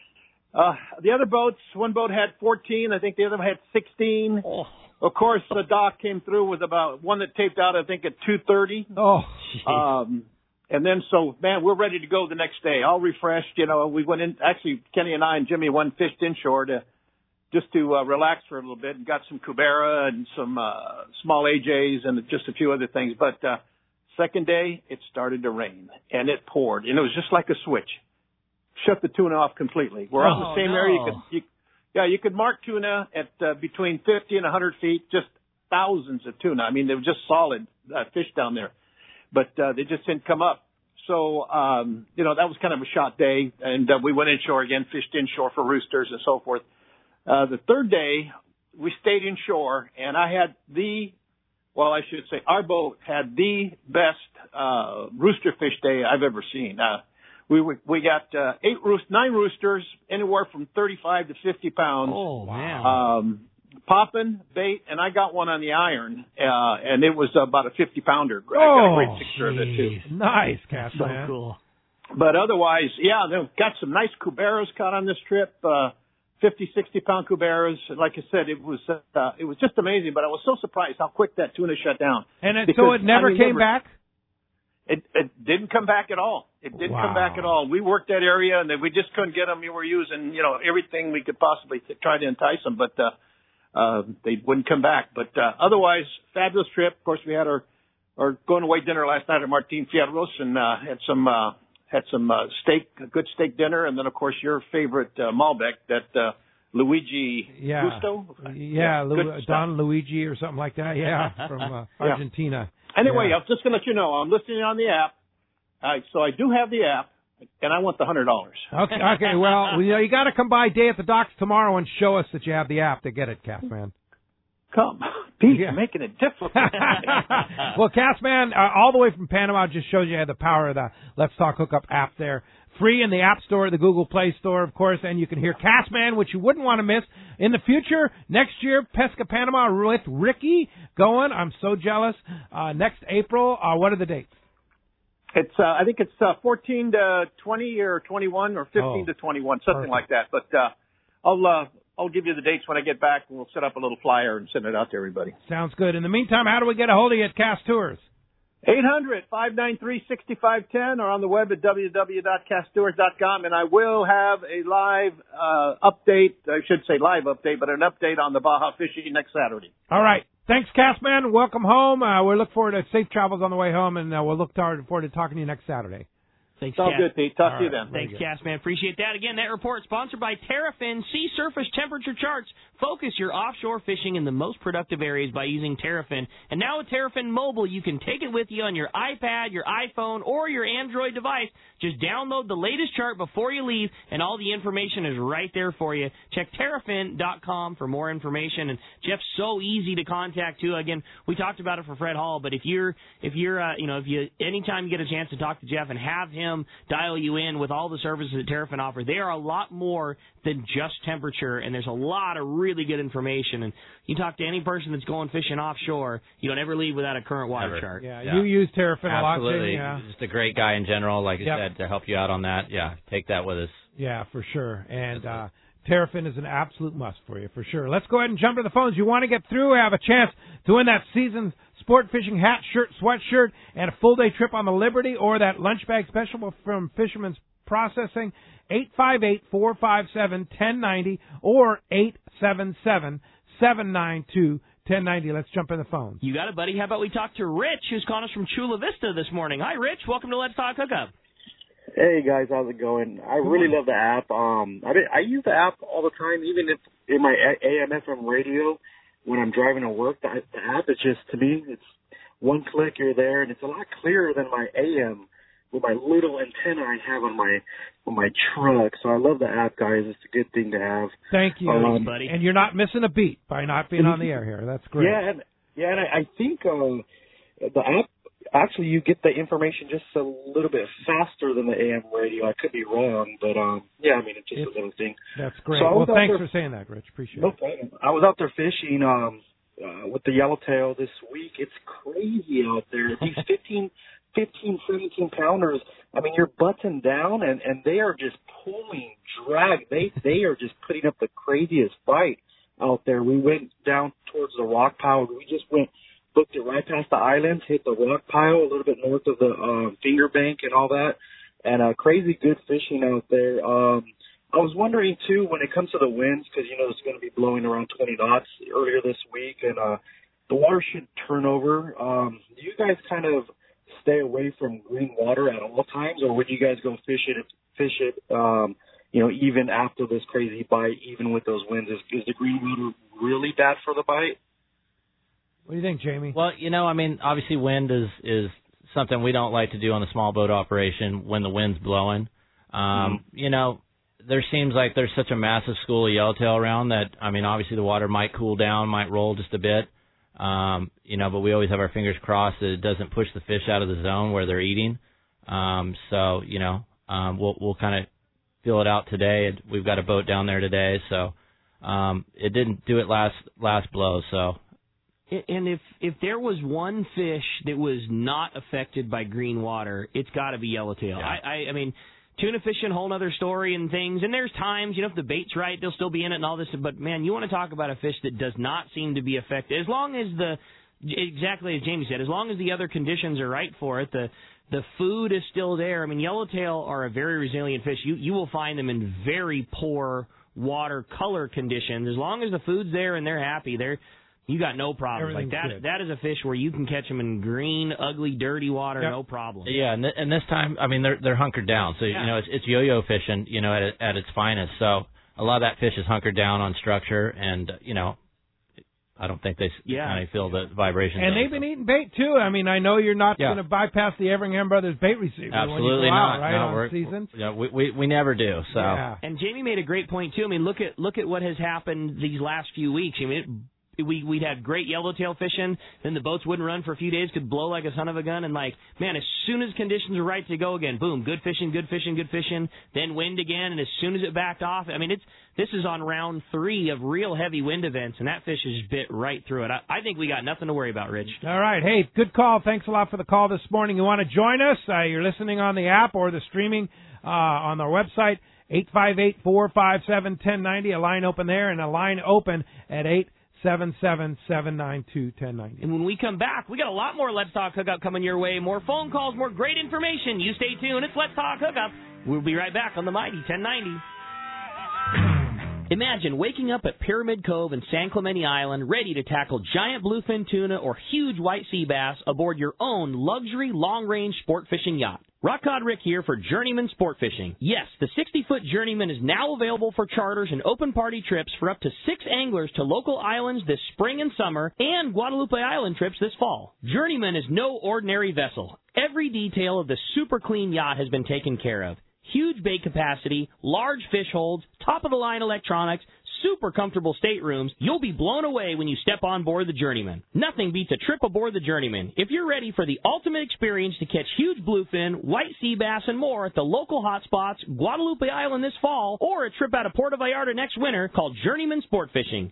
the other boats, one boat had 14, I think the other one had 16. Oh. Of course, the dock came through with about one that taped out, I think, at 2:30. Oh. And then, we're ready to go the next day. All refreshed, we went in, actually, Kenny and I and Jimmy went and fished inshore to relax for a little bit and got some cubera and some, small AJs and just a few other things. But, second day, it started to rain and it poured and it was just like a switch. Shut the tuna off completely. We're on the same area. You could mark tuna at, between 50 and 100 feet, just thousands of tuna. I mean, they were just solid fish down there. But they just didn't come up. So, that was kind of a shot day. And we went inshore again, fished inshore for roosters and so forth. The third day, we stayed inshore, and our boat had the best rooster fish day I've ever seen. We got 9 roosters, anywhere from 35 to 50 pounds. Oh, man. Popping, bait, and I got one on the iron, and it was about a 50-pounder. I got a great picture of it, too. Nice, Cass, so man. Cool. But otherwise, they got some nice cuberas caught on this trip, 50, 60-pound cuberas. Like I said, it was just amazing, but I was so surprised how quick that tuna shut down. And so it never came back? It didn't come back at all. It didn't come back at all. We worked that area, and we just couldn't get them. We were using, everything we could possibly try to entice them, but they wouldn't come back. But otherwise, fabulous trip. Of course, we had our going away dinner last night at Martin Fierros and had some steak, a good steak dinner, and then of course your favorite Malbec, that Luigi Gusto. Yeah, Don Luigi or something like that. Yeah, from Argentina. Anyway, I'm just going to let you know I'm listening on the app. So I do have the app. And I want the $100. Okay. Well, you got to come by day at the docks tomorrow and show us that you have the app to get it, Cass Man. Come, Pete, you're making it difficult. Well, Cass Man, all the way from Panama, just shows you the power of the Let's Talk Hookup app there. Free in the App Store, the Google Play Store, of course, and you can hear Cass Man, which you wouldn't want to miss. In the future, next year, Pesca Panama with Ricky going. I'm so jealous. Next April, what are the dates? It's I think it's 14 to 20 or 21 or 15 to 21, something like that. But I'll give you the dates when I get back, and we'll set up a little flyer and send it out to everybody. Sounds good. In the meantime, how do we get a hold of you at Cast Tours? 800-593-6510 or on the web at www.casttours.com, and I will have a live update. I should say live update, but an update on the Baja fishing next Saturday. All right. Thanks, Castman. Welcome home. We look forward to safe travels on the way home, and we'll look forward to talking to you next Saturday. Thanks, Sounds good, Pete. Talk to you then. Thanks, Castman. Appreciate that. Again, that report sponsored by Terrafin. Sea surface temperature charts. Focus your offshore fishing in the most productive areas by using Terrafin. And now with Terrafin Mobile, you can take it with you on your iPad, your iPhone, or your Android device. Just download the latest chart before you leave, and all the information is right there for you. Check Terrafin.com for more information. And Jeff's so easy to contact too. Again, we talked about it for Fred Hall, but if you anytime you get a chance to talk to Jeff and have him dial you in with all the services that Terrafin offer, they are a lot more than just temperature, and there's a lot of really good information. And you talk to any person that's going fishing offshore, you don't ever leave without a current water chart. Yeah, you use Terrafin a lot. Absolutely. Yeah. Just a great guy in general, like I said, to help you out on that. Yeah, take that with us. Yeah, for sure. And Terrafin is an absolute must for you, for sure. Let's go ahead and jump to the phones. You want to get through, have a chance to win that season's sport fishing hat, shirt, sweatshirt, and a full-day trip on the Liberty, or that lunch bag special from Fisherman's Processing, 858-457-1090 or 877-792-1090. Let's jump in the phones. You got it, buddy. How about we talk to Rich, who's calling us from Chula Vista this morning. Hi, Rich. Welcome to Let's Talk Hookup. Hey guys, how's it going? I really love the app. I use the app all the time, even if in my AM/FM radio when I'm driving to work. The app is just, to me, it's one click, you're there, and it's a lot clearer than my AM with my little antenna I have on my truck. So I love the app, guys. It's a good thing to have. Thank you, buddy. And you're not missing a beat by not being on the air here. That's great. And I think the app. Actually, you get the information just a little bit faster than the AM radio. I could be wrong, but it's just a little thing. That's great. So thanks for saying that, Rich. Appreciate it. No problem. I was out there fishing with the yellowtail this week. It's crazy out there. These 15, 17 pounders. I mean, you're butting down, and they are just pulling drag. They are just putting up the craziest bite out there. We went down towards the rock pile. We just booked it right past the islands, hit the rock pile a little bit north of the Finger Bank and all that, and crazy good fishing out there. I was wondering, too, when it comes to the winds, because, it's going to be blowing around 20 knots earlier this week, and the water should turn over. Do you guys kind of stay away from green water at all times, or would you guys go fish it, even after this crazy bite, even with those winds? Is the green water really bad for the bite? What do you think, Jamie? Well, obviously wind is something we don't like to do on the small boat operation when the wind's blowing. There seems like there's such a massive school of yellowtail around that, obviously the water might cool down, might roll just a bit, but we always have our fingers crossed that it doesn't push the fish out of the zone where they're eating. We'll kind of feel it out today. We've got a boat down there today, so it didn't do it last blow, so... And if there was one fish that was not affected by green water, it's got to be yellowtail. Yeah. I mean, tuna fishing, whole other story and things. And there's times, if the bait's right, they'll still be in it and all this. But, man, you want to talk about a fish that does not seem to be affected. As long as exactly as Jamie said, as long as the other conditions are right for it, the food is still there. Yellowtail are a very resilient fish. You will find them in very poor water color conditions. As long as the food's there and they're happy, you got no problems. Like that. That is a fish where you can catch them in green, ugly, dirty water, no problem. Yeah, and this time, they're hunkered down. So it's yo-yo fishing, at its finest. So a lot of that fish is hunkered down on structure, and I don't think they kind of feel the vibrations. And they've been eating bait too. I know you're not going to bypass the Everingham Brothers bait receiver. Absolutely when you go not. out, right, on seasons. Yeah, we never do. So. Yeah. And Jamie made a great point too. Look at what has happened these last few weeks. we'd have great yellowtail fishing, then the boats wouldn't run for a few days, could blow like a son of a gun, and like, man, as soon as conditions are right to go again, boom, good fishing, then wind again, and as soon as it backed off, I mean, this is on round 3 of real heavy wind events, and that fish is bit right through it. I think we got nothing to worry about, Rich. All right. Hey, good call. Thanks a lot for the call this morning. You want to join us? You're listening on the app or the streaming on our website, 858-457-1090. A line open there and a line open at 877-792-1090. And when we come back, we got a lot more Let's Talk Hookup coming your way. More phone calls, more great information. You stay tuned. It's Let's Talk Hookup. We'll be right back on the Mighty 1090. Imagine waking up at Pyramid Cove in San Clemente Island ready to tackle giant bluefin tuna or huge white sea bass aboard your own luxury long-range sport fishing yacht. Rock Cod Rick here for Journeyman Sport Fishing. Yes, the 60-foot Journeyman is now available for charters and open party trips for up to 6 anglers to local islands this spring and summer and Guadalupe Island trips this fall. Journeyman is no ordinary vessel. Every detail of the super clean yacht has been taken care of. Huge bait capacity, large fish holds, top-of-the-line electronics, super comfortable staterooms. You'll be blown away when you step on board the Journeyman. Nothing beats a trip aboard the Journeyman. If you're ready for the ultimate experience to catch huge bluefin, white sea bass, and more at the local hotspots, Guadalupe Island this fall, or a trip out of Puerto Vallarta next winter, call Journeyman Sport Fishing,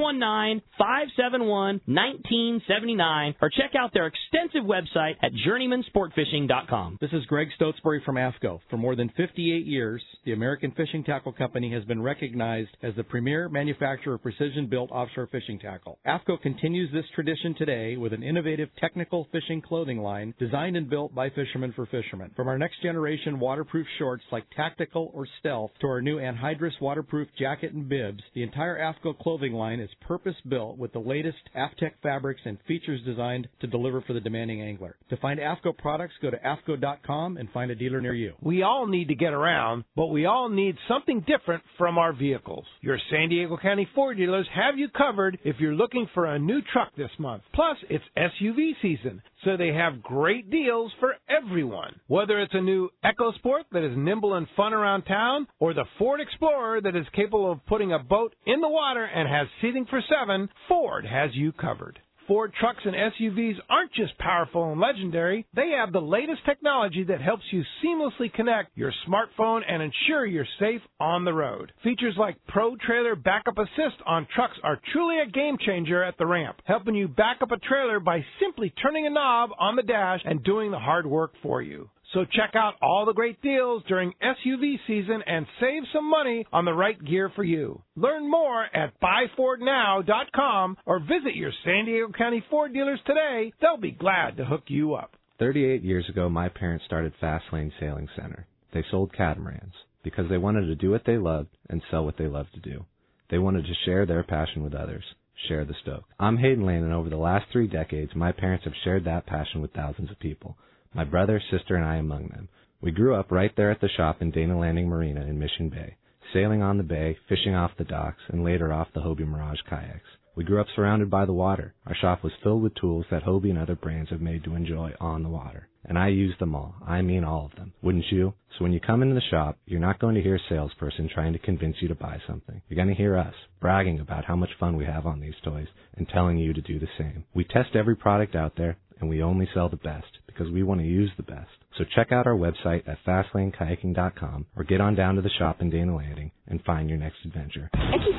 619-571-1979, or check out their extensive website at journeymansportfishing.com. This is Greg Stotesbury from AFCO. For more than 58 years, the American Fishing Tackle Company has been recognized as the premier manufacturer of precision-built offshore fishing tackle. AFCO continues this tradition today with an innovative technical fishing clothing line designed and built by fishermen for fishermen. From our next-generation waterproof shorts like Tactical or Stealth to our new anhydrous waterproof jacket and bibs, the entire AFCO clothing line is purpose-built with the latest AFTEC fabrics and features designed to deliver for the demanding angler. To find AFCO products, go to AFCO.com and find a dealer near you. We all need to get around, but we all need something different from our vehicles. Your San Diego County Ford dealers have you covered if you're looking for a new truck this month. Plus, it's SUV season, so they have great deals for everyone. Whether it's a new EcoSport that is nimble and fun around town, or the Ford Explorer that is capable of putting a boat in the water and has seating for 7, Ford has you covered. Ford trucks and SUVs aren't just powerful and legendary. They have the latest technology that helps you seamlessly connect your smartphone and ensure you're safe on the road. Features like Pro Trailer Backup Assist on trucks are truly a game changer at the ramp, helping you back up a trailer by simply turning a knob on the dash and doing the hard work for you. So check out all the great deals during SUV season and save some money on the right gear for you. Learn more at buyfordnow.com or visit your San Diego County Ford dealers today. They'll be glad to hook you up. 38 years ago, my parents started Fast Lane Sailing Center. They sold catamarans because they wanted to do what they loved and sell what they loved to do. They wanted to share their passion with others. Share the stoke. I'm Hayden Lane, and over the last 3 decades, my parents have shared that passion with thousands of people. My brother, sister, and I among them. We grew up right there at the shop in Dana Landing Marina in Mission Bay, sailing on the bay, fishing off the docks, and later off the Hobie Mirage kayaks. We grew up surrounded by the water. Our shop was filled with tools that Hobie and other brands have made to enjoy on the water. And I used them all. I mean all of them. Wouldn't you? So when you come into the shop, you're not going to hear a salesperson trying to convince you to buy something. You're going to hear us bragging about how much fun we have on these toys and telling you to do the same. We test every product out there, and we only sell the best because we want to use the best. So check out our website at fastlanekayaking.com or get on down to the shop in Dana Landing and find your next adventure.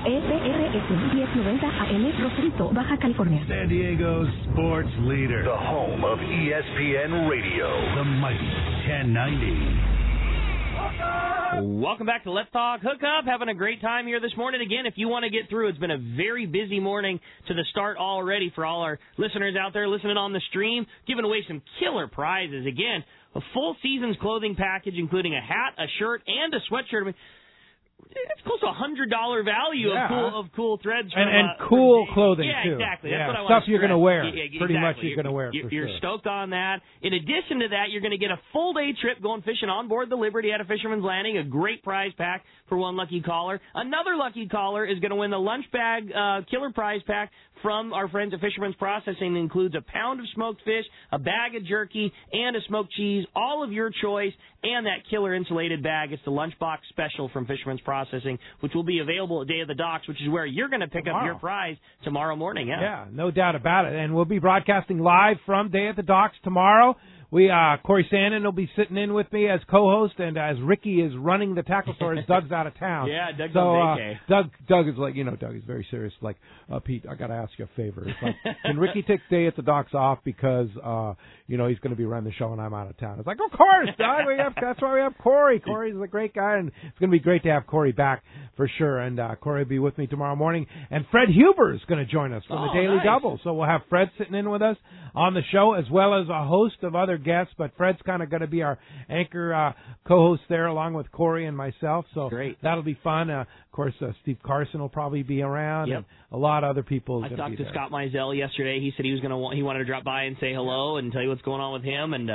XEPRS 1090 AM Rosarito, Baja California. San Diego's sports leader. The home of ESPN Radio. The mighty 1090. Welcome back to Let's Talk Hookup. Having a great time here this morning. Again, if you want to get through, it's been a very busy morning to the start already for all our listeners out there listening on the stream, giving away some killer prizes. Again, a full season's clothing package, including a hat, a shirt, and a sweatshirt. I mean, it's close to $100 value of cool threads and cool clothing too. Yeah, exactly. That's what I want stuff to you're going to wear. Exactly. Pretty much you're going to wear. You're stoked on that. In addition to that, you're going to get a full day trip going fishing on board the Liberty at a Fisherman's Landing. A great prize pack for one lucky caller. Another lucky caller is going to win the lunch bag killer prize pack from our friends at Fisherman's Processing. That includes a pound of smoked fish, a bag of jerky, and a smoked cheese, all of your choice, and that killer insulated bag. It's the lunchbox special from Fisherman's Processing. processing, which will be available at Day of the Docks, which is where you're going to pick up your prize tomorrow morning. Yeah, no doubt about it. And we'll be broadcasting live from Day at the Docks tomorrow. Corey Sandin will be sitting in with me as co-host, and as Ricky is running the tackle store, as Doug's out of town. Yeah, Doug's on vacay. Doug is like, Doug is very serious. Like, Pete, I got to ask you a favor. It's like, can Ricky take Day at the Docks off because, he's going to be running the show and I'm out of town? It's like, of course, Doug. That's why we have Corey. Corey's a great guy, and it's going to be great to have Corey back for sure. And Corey will be with me tomorrow morning. And Fred Huber is going to join us from the Daily Double. So we'll have Fred sitting in with us on the show, as well as a host of other guests, but Fred's kind of going to be our anchor co-host there along with Corey and myself. So great. That'll be fun. Of course, Steve Carson will probably be around. Yep. And a lot of other people. I talked to Scott Mizell yesterday. He said he wanted to drop by and say hello and tell you what's going on with him. And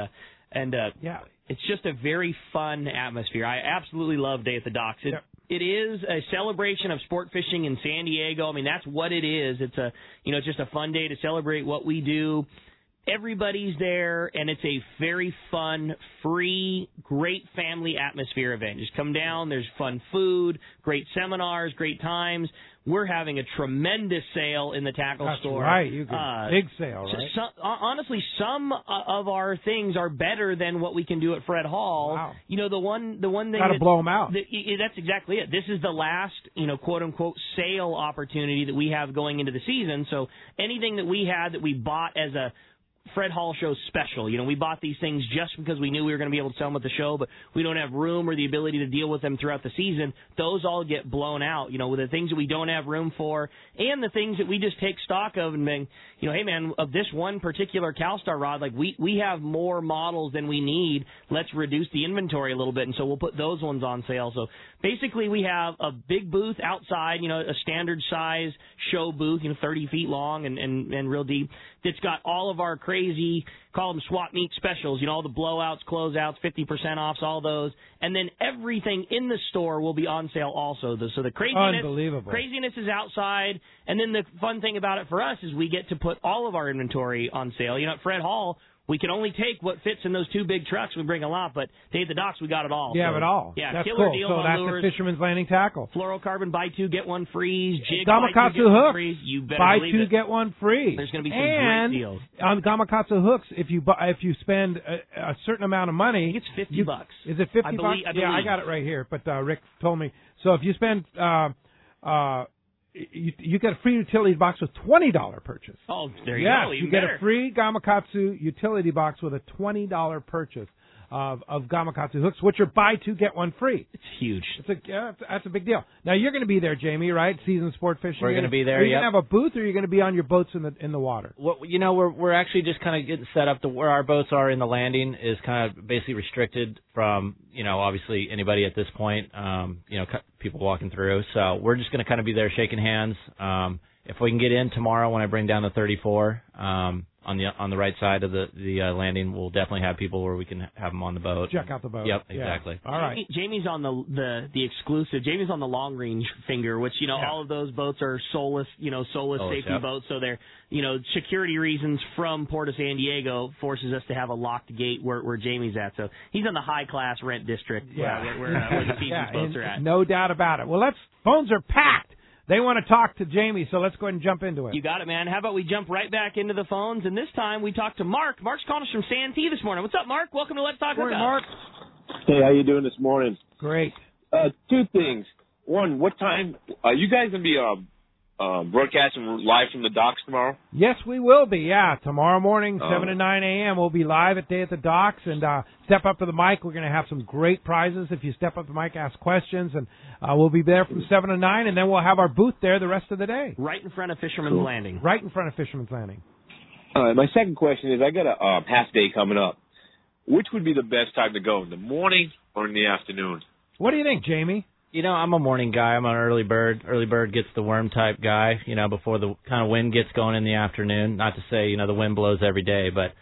it's just a very fun atmosphere. I absolutely love Day at the Docks. It is a celebration of sport fishing in San Diego. I mean, that's what it is. It's it's just a fun day to celebrate what we do. Everybody's there, and it's a very fun, free, great family atmosphere event. Just come down. There's fun food, great seminars, great times. We're having a tremendous sale in the tackle store. That's right. You get big sale, right? Honestly, some of our things are better than what we can do at Fred Hall. Wow. The one thing got to blow them out. That's exactly it. This is the last, quote unquote, sale opportunity that we have going into the season. So anything that we had that we bought as a Fred Hall Show special. We bought these things just because we knew we were going to be able to sell them at the show, but we don't have room or the ability to deal with them throughout the season. Those all get blown out, with the things that we don't have room for and the things that we just take stock of and being, hey, man, of this one particular CalStar rod, like we have more models than we need. Let's reduce the inventory a little bit, and so we'll put those ones on sale. So basically we have a big booth outside, a standard size show booth, 30 feet long and real deep. That's got all of our crazy, call them swap meet specials, all the blowouts, closeouts, 50% offs, all those. And then everything in the store will be on sale also. So the craziness is outside. And then the fun thing about it for us is we get to put all of our inventory on sale. At Fred Hall, we can only take what fits in those two big trucks. We bring a lot, but Day at the Docks, we got it all. You have it all. Yeah, that's killer cool. deals so on that's lures. The Fisherman's Landing tackle. Fluorocarbon, buy two, get one free. Jig, Gamakatsu hooks, hooks, buy two, get one free. There's going to be some great deals. On Gamakatsu hooks, if you spend a certain amount of money, I think it's $50. Is it $50? I believe. Yeah, I got it right here. But Rick told me. So if you spend you get a free utility box with $20 purchase. Oh, there you go. You get a free Gamakatsu utility box with a $20 purchase of Gamakatsu hooks, which are buy two, get one free. It's huge. That's a big deal. Now, you're going to be there, Jamie, right? Season sport fishing. We're going to be there, Are you going to have a booth, or are you going to be on your boats in the water? Well, we're actually just kind of getting set up to where our boats are in the landing is kind of basically restricted from, obviously anybody at this point, people walking through. So we're just going to kind of be there shaking hands. If we can get in tomorrow when I bring down the 34, on the right side of the landing, we'll definitely have people where we can have them on the boat. Check out the boat. Yep, exactly. All right. Jamie's on the exclusive. Jamie's on the long range finger, which all of those boats are soulless safety boats. So they're security reasons from Port of San Diego forces us to have a locked gate where Jamie's at. So he's in the high class rent district where the Fiji boats are at. No doubt about it. Well, phones are packed. They want to talk to Jamie, so let's go ahead and jump into it. You got it, man. How about we jump right back into the phones, and this time we talk to Mark. Mark's calling us from Santee this morning. What's up, Mark? Welcome to Let's Talk Hookup. Mark. Hey, how you doing this morning? Great. Two things. One, what time are you guys going to be broadcasting live from the docks tomorrow? Yes, we will be. Yeah, tomorrow morning, 7 to 9 a.m. We'll be live at Day at the Docks, and step up to the mic. We're going to have some great prizes if you step up to the mic, ask questions, and we'll be there from 7 to 9, and then we'll have our booth there the rest of the day. Right in front of Fisherman's Landing. Right in front of Fisherman's Landing. All right, my second question is, I got a half day coming up. Which would be the best time to go, in the morning or in the afternoon? What do you think, Jamie? I'm a morning guy. I'm an early bird. Early bird gets the worm type guy, before the kind of wind gets going in the afternoon. Not to say, the wind blows every day, but,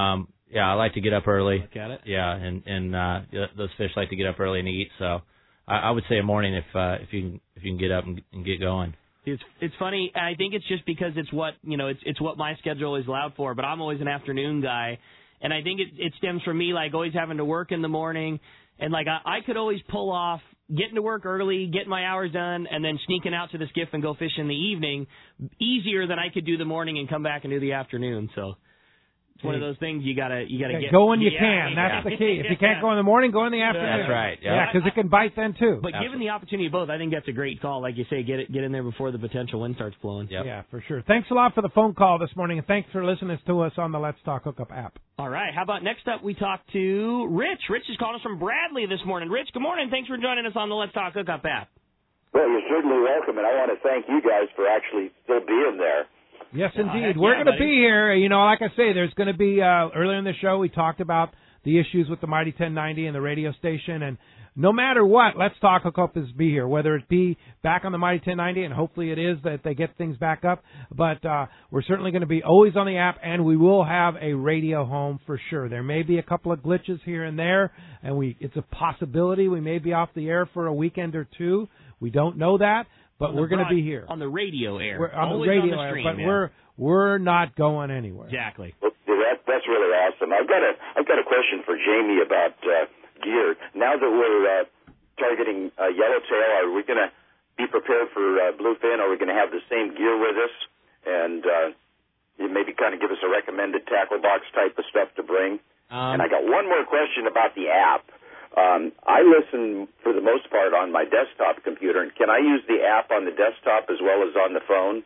I like to get up early. Look at it. Yeah, and those fish like to get up early and eat, so I would say a morning if you can get up and get going. It's funny. I think it's just because it's what, it's what my schedule is allowed for, but I'm always an afternoon guy. And I think it stems from me, like, always having to work in the morning. And, like, I could always pull off getting to work early, getting my hours done, and then sneaking out to the skiff and go fish in the evening easier than I could do the morning and come back and do the afternoon. So it's one of those things you gotta get. Go when you can. That's the key. If you can't go in the morning, go in the afternoon. That's right. Yeah, because it can bite then too. But given the opportunity of both, I think that's a great call. Like you say, get in there before the potential wind starts blowing. Yeah, for sure. Thanks a lot for the phone call this morning, and thanks for listening to us on the Let's Talk Hookup app. All right. How about next up we talk to Rich. Rich is calling us from Bradley this morning. Rich, good morning. Thanks for joining us on the Let's Talk Hookup app. Well, you're certainly welcome, and I want to thank you guys for actually still being there. Yes, indeed. We're going to be here. You know, like I say, there's going to be, earlier in the show, we talked about the issues with the Mighty 1090 and the radio station. And no matter what, Let's Talk Hookup is be here, whether it be back on the Mighty 1090, and hopefully it is that they get things back up. But we're certainly going to be always on the app, and we will have a radio home for sure. There may be a couple of glitches here and there, and it's a possibility we may be off the air for a weekend or two. We don't know that. But we're going to be here on the radio air. We're on always the radio on the stream, air, but we're not going anywhere. Exactly. Well, that's really awesome. I've got a question for Jamie about gear. Now that we're targeting yellowtail, are we going to be prepared for bluefin? Are we going to have the same gear with us? And you maybe kind of give us a recommended tackle box type of stuff to bring. And I got one more question about the app. I listen, for the most part, on my desktop computer. Can I use the app on the desktop as well as on the phone?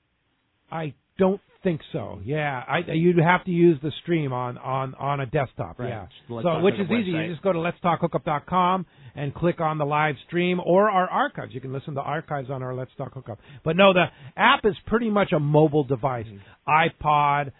I don't think so. Yeah, you'd have to use the stream on a desktop. Right. Yeah, So which is easy. You just go to letstalkhookup.com and click on the live stream or our archives. You can listen to archives on our Let's Talk Hookup. But no, the app is pretty much a mobile device. iPod,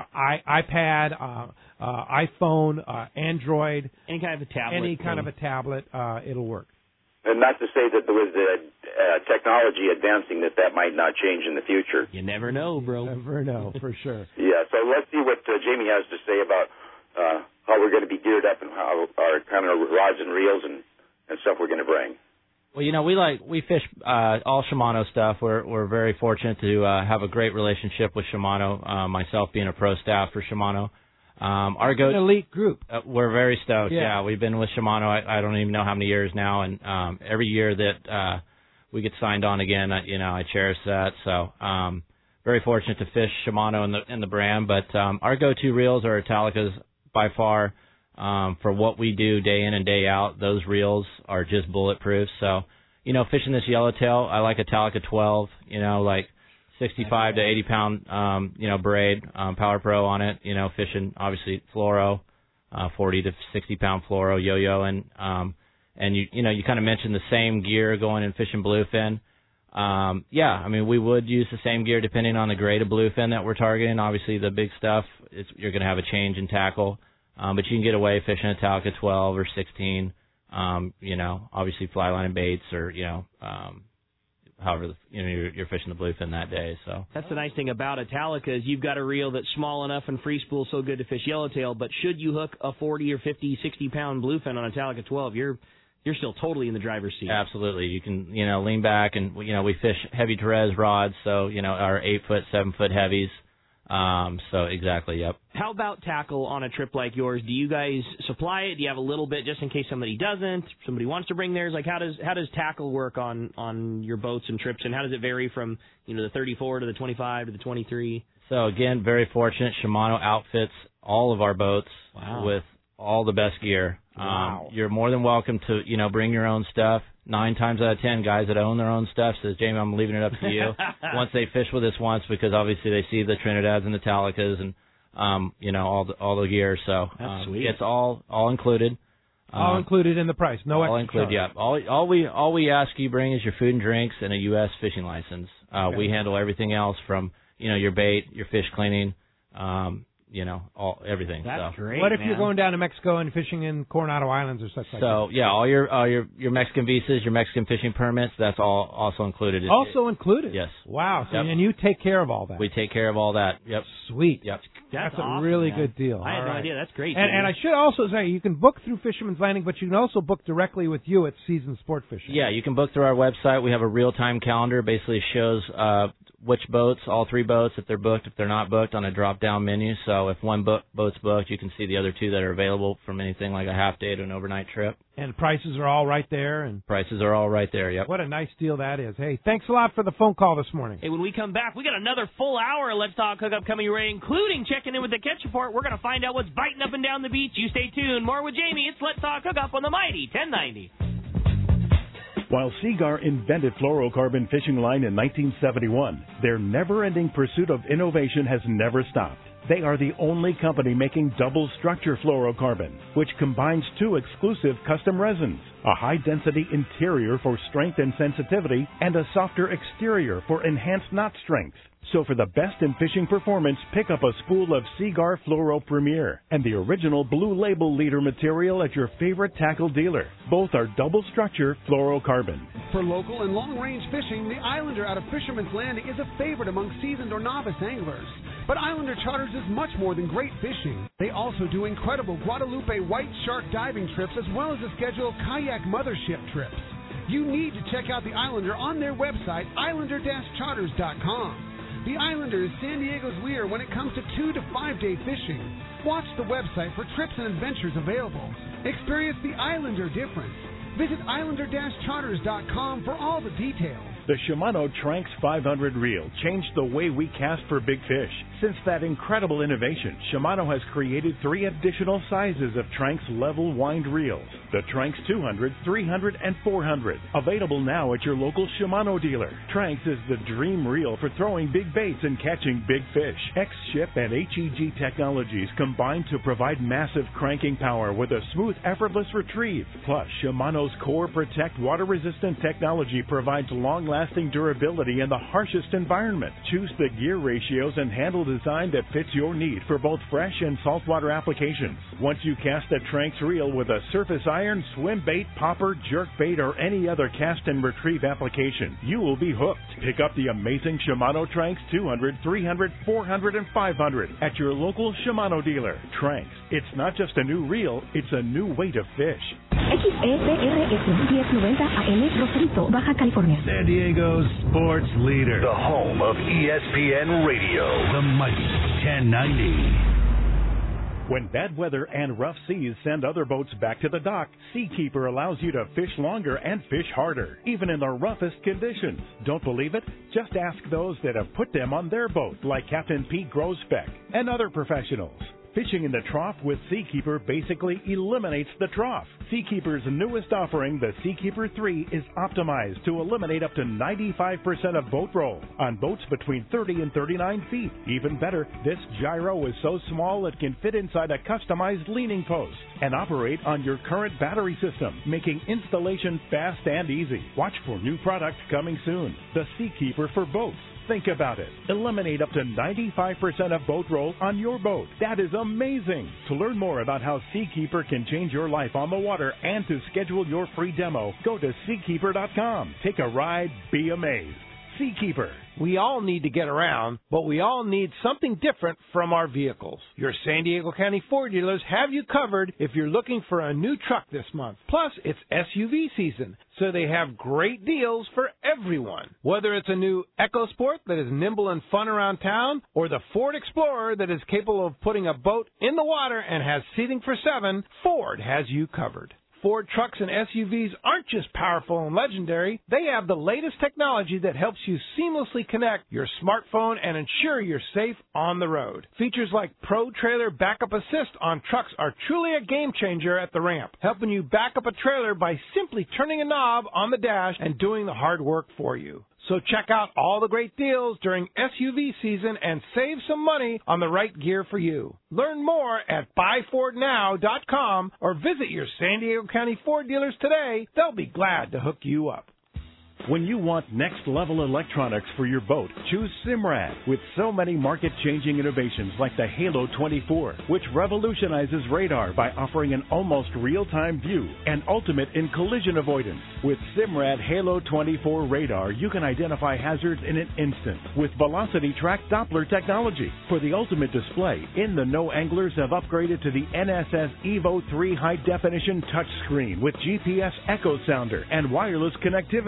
iPad, iPhone, Android, any kind of a tablet. Any kind of a tablet, it'll work. And not to say that there was technology advancing that might not change in the future. You never know, bro. Never know, for sure. Yeah, so let's see what Jamie has to say about how we're going to be geared up and how our kind of rods and reels and stuff we're going to bring. Well, you know, we fish all Shimano stuff. We're very fortunate to have a great relationship with Shimano. Myself being a pro staff for Shimano. Our an elite group. We're very stoked. Yeah, we've been with Shimano. I don't even know how many years now, and every year that we get signed on again, I cherish that. So very fortunate to fish Shimano in the brand. But our go-to reels are Italicas by far. For what we do day in and day out, those reels are just bulletproof. So, fishing this yellowtail, I like Italica 12, like 65 to 80 pound, braid, Power Pro on it, fishing obviously fluoro, 40 to 60 pound fluoro, yo-yo. And you kind of mentioned the same gear going and fishing bluefin. We would use the same gear depending on the grade of bluefin that we're targeting. Obviously the big stuff, you're going to have a change in tackle. But you can get away fishing a Italica 12 or 16, obviously fly line and baits or, however, you're fishing the bluefin that day. So that's the nice thing about Italica is you've got a reel that's small enough and free spool so good to fish yellowtail, but should you hook a 40 or 50, 60 pound bluefin on Italica 12, you're still totally in the driver's seat. Absolutely. You can, lean back and, we fish heavy Terez rods, so, our 8-foot, 7-foot heavies. So exactly, yep. How about tackle on a trip like yours? Do you guys supply it? Do you have a little bit just in case somebody doesn't? Somebody wants to bring theirs? Like how does tackle work on your boats and trips, and how does it vary from the 34 to the 25 to the 23? So again, very fortunate. Shimano outfits all of our boats with all the best gear. Wow. You're more than welcome to bring your own stuff. 9 times out of 10, guys that own their own stuff says, Jamie, I'm leaving it up to you. Once they fish with us once, because obviously they see the Trinidads and the Italicas and all the gear. So it's all included. All included in the price. No extra. All included. Yeah. All we ask you bring is your food and drinks and a U.S. fishing license. Okay. We handle everything else from your bait, your fish cleaning. Everything. That's great. What if you're going down to Mexico and fishing in Coronado Islands or such like that? So yeah, all your Mexican visas, your Mexican fishing permits, that's all also included. Also included. Yes. Wow. So, and you take care of all that. We take care of all that. Yep. Sweet. Yep. That's a really good deal. I had no idea. That's great. And I should also say you can book through Fisherman's Landing, but you can also book directly with you at Season Sport Fishing. Yeah, you can book through our website. We have a real-time calendar. Basically shows which boats, all 3 boats, if they're booked, if they're not booked, on a drop-down menu. So if one boat's booked, you can see the other 2 that are available from anything like a half day to an overnight trip. And prices are all right there. And prices are all right there, yep. What a nice deal that is. Hey, thanks a lot for the phone call this morning. Hey, when we come back, we got another full hour of Let's Talk Hookup coming your way, including checking in with the Catch Report. We're going to find out what's biting up and down the beach. You stay tuned. More with Jamie. It's Let's Talk Hookup on the Mighty 1090. While Seaguar invented fluorocarbon fishing line in 1971, their never-ending pursuit of innovation has never stopped. They are the only company making double-structure fluorocarbon, which combines 2 exclusive custom resins, a high-density interior for strength and sensitivity, and a softer exterior for enhanced knot strength. So for the best in fishing performance, pick up a spool of Seaguar Fluoro Premier and the original Blue Label leader material at your favorite tackle dealer. Both are double-structure fluorocarbon. For local and long-range fishing, the Islander out of Fisherman's Landing is a favorite among seasoned or novice anglers. But Islander Charters is much more than great fishing. They also do incredible Guadalupe white shark diving trips as well as a schedule of kayak mothership trips. You need to check out the Islander on their website, islander-charters.com. The Islander is San Diego's leader when it comes to 2 to 5 day fishing. Watch the website for trips and adventures available. Experience the Islander difference. Visit islander-charters.com for all the details. The Shimano Tranx 500 reel changed the way we cast for big fish. Since that incredible innovation, Shimano has created 3 additional sizes of Tranx level wind reels. The Tranx 200, 300, and 400. Available now at your local Shimano dealer. Tranx is the dream reel for throwing big baits and catching big fish. X-Ship and HEG technologies combine to provide massive cranking power with a smooth, effortless retrieve. Plus, Shimano's Core Protect water-resistant technology provides long-lasting durability in the harshest environment. Choose the gear ratios and handle design that fits your need for both fresh and saltwater applications. Once you cast a Tranx reel with a surface iron, swim bait, popper, jerk bait, or any other cast and retrieve application, you will be hooked. Pick up the amazing Shimano Tranx 200, 300, 400, and 500 at your local Shimano dealer. Tranx, it's not just a new reel, it's a new way to fish. XEPRS 1090 AM, Rosarito, Baja California. San Diego's sports leader. The home of ESPN Radio. The Mighty 1090. When bad weather and rough seas send other boats back to the dock, Seakeeper allows you to fish longer and fish harder, even in the roughest conditions. Don't believe it? Just ask those that have put them on their boat, like Captain Pete Grosbeck and other professionals. Fishing in the trough with Seakeeper basically eliminates the trough. Seakeeper's newest offering, the Seakeeper 3, is optimized to eliminate up to 95% of boat roll on boats between 30 and 39 feet. Even better, this gyro is so small it can fit inside a customized leaning post and operate on your current battery system, making installation fast and easy. Watch for new products coming soon. The Seakeeper for boats. Think about it. Eliminate up to 95% of boat roll on your boat. That is amazing. To learn more about how Seakeeper can change your life on the water and to schedule your free demo, go to Seakeeper.com. Take a ride, be amazed. Seakeeper. We all need to get around, but we all need something different from our vehicles. Your San Diego County Ford dealers have you covered if you're looking for a new truck this month. Plus, it's SUV season, so they have great deals for everyone. Whether it's a new EcoSport that is nimble and fun around town, or the Ford Explorer that is capable of putting a boat in the water and has seating for 7, Ford has you covered. Ford trucks and SUVs aren't just powerful and legendary. They have the latest technology that helps you seamlessly connect your smartphone and ensure you're safe on the road. Features like Pro Trailer Backup Assist on trucks are truly a game changer at the ramp, helping you back up a trailer by simply turning a knob on the dash and doing the hard work for you. So check out all the great deals during SUV season and save some money on the right gear for you. Learn more at buyfordnow.com or visit your San Diego County Ford dealers today. They'll be glad to hook you up. When you want next-level electronics for your boat, choose Simrad. With so many market-changing innovations like the Halo 24, which revolutionizes radar by offering an almost real-time view and ultimate in collision avoidance. With Simrad Halo 24 radar, you can identify hazards in an instant with Velocity Track Doppler technology. For the ultimate display, In the Know anglers have upgraded to the NSS Evo 3 high-definition touchscreen with GPS echo sounder and wireless connectivity.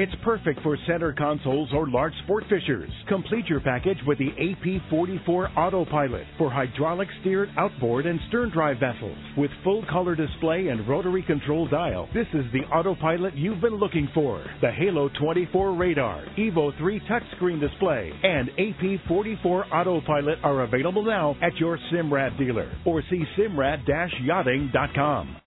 It's perfect for center consoles or large sport fishers. Complete your package with the AP44 Autopilot for hydraulic steered outboard and stern drive vessels. With full color display and rotary control dial, this is the Autopilot you've been looking for. The Halo 24 radar, Evo 3 touchscreen display, and AP44 Autopilot are available now at your Simrad dealer or see simrad-yachting.com.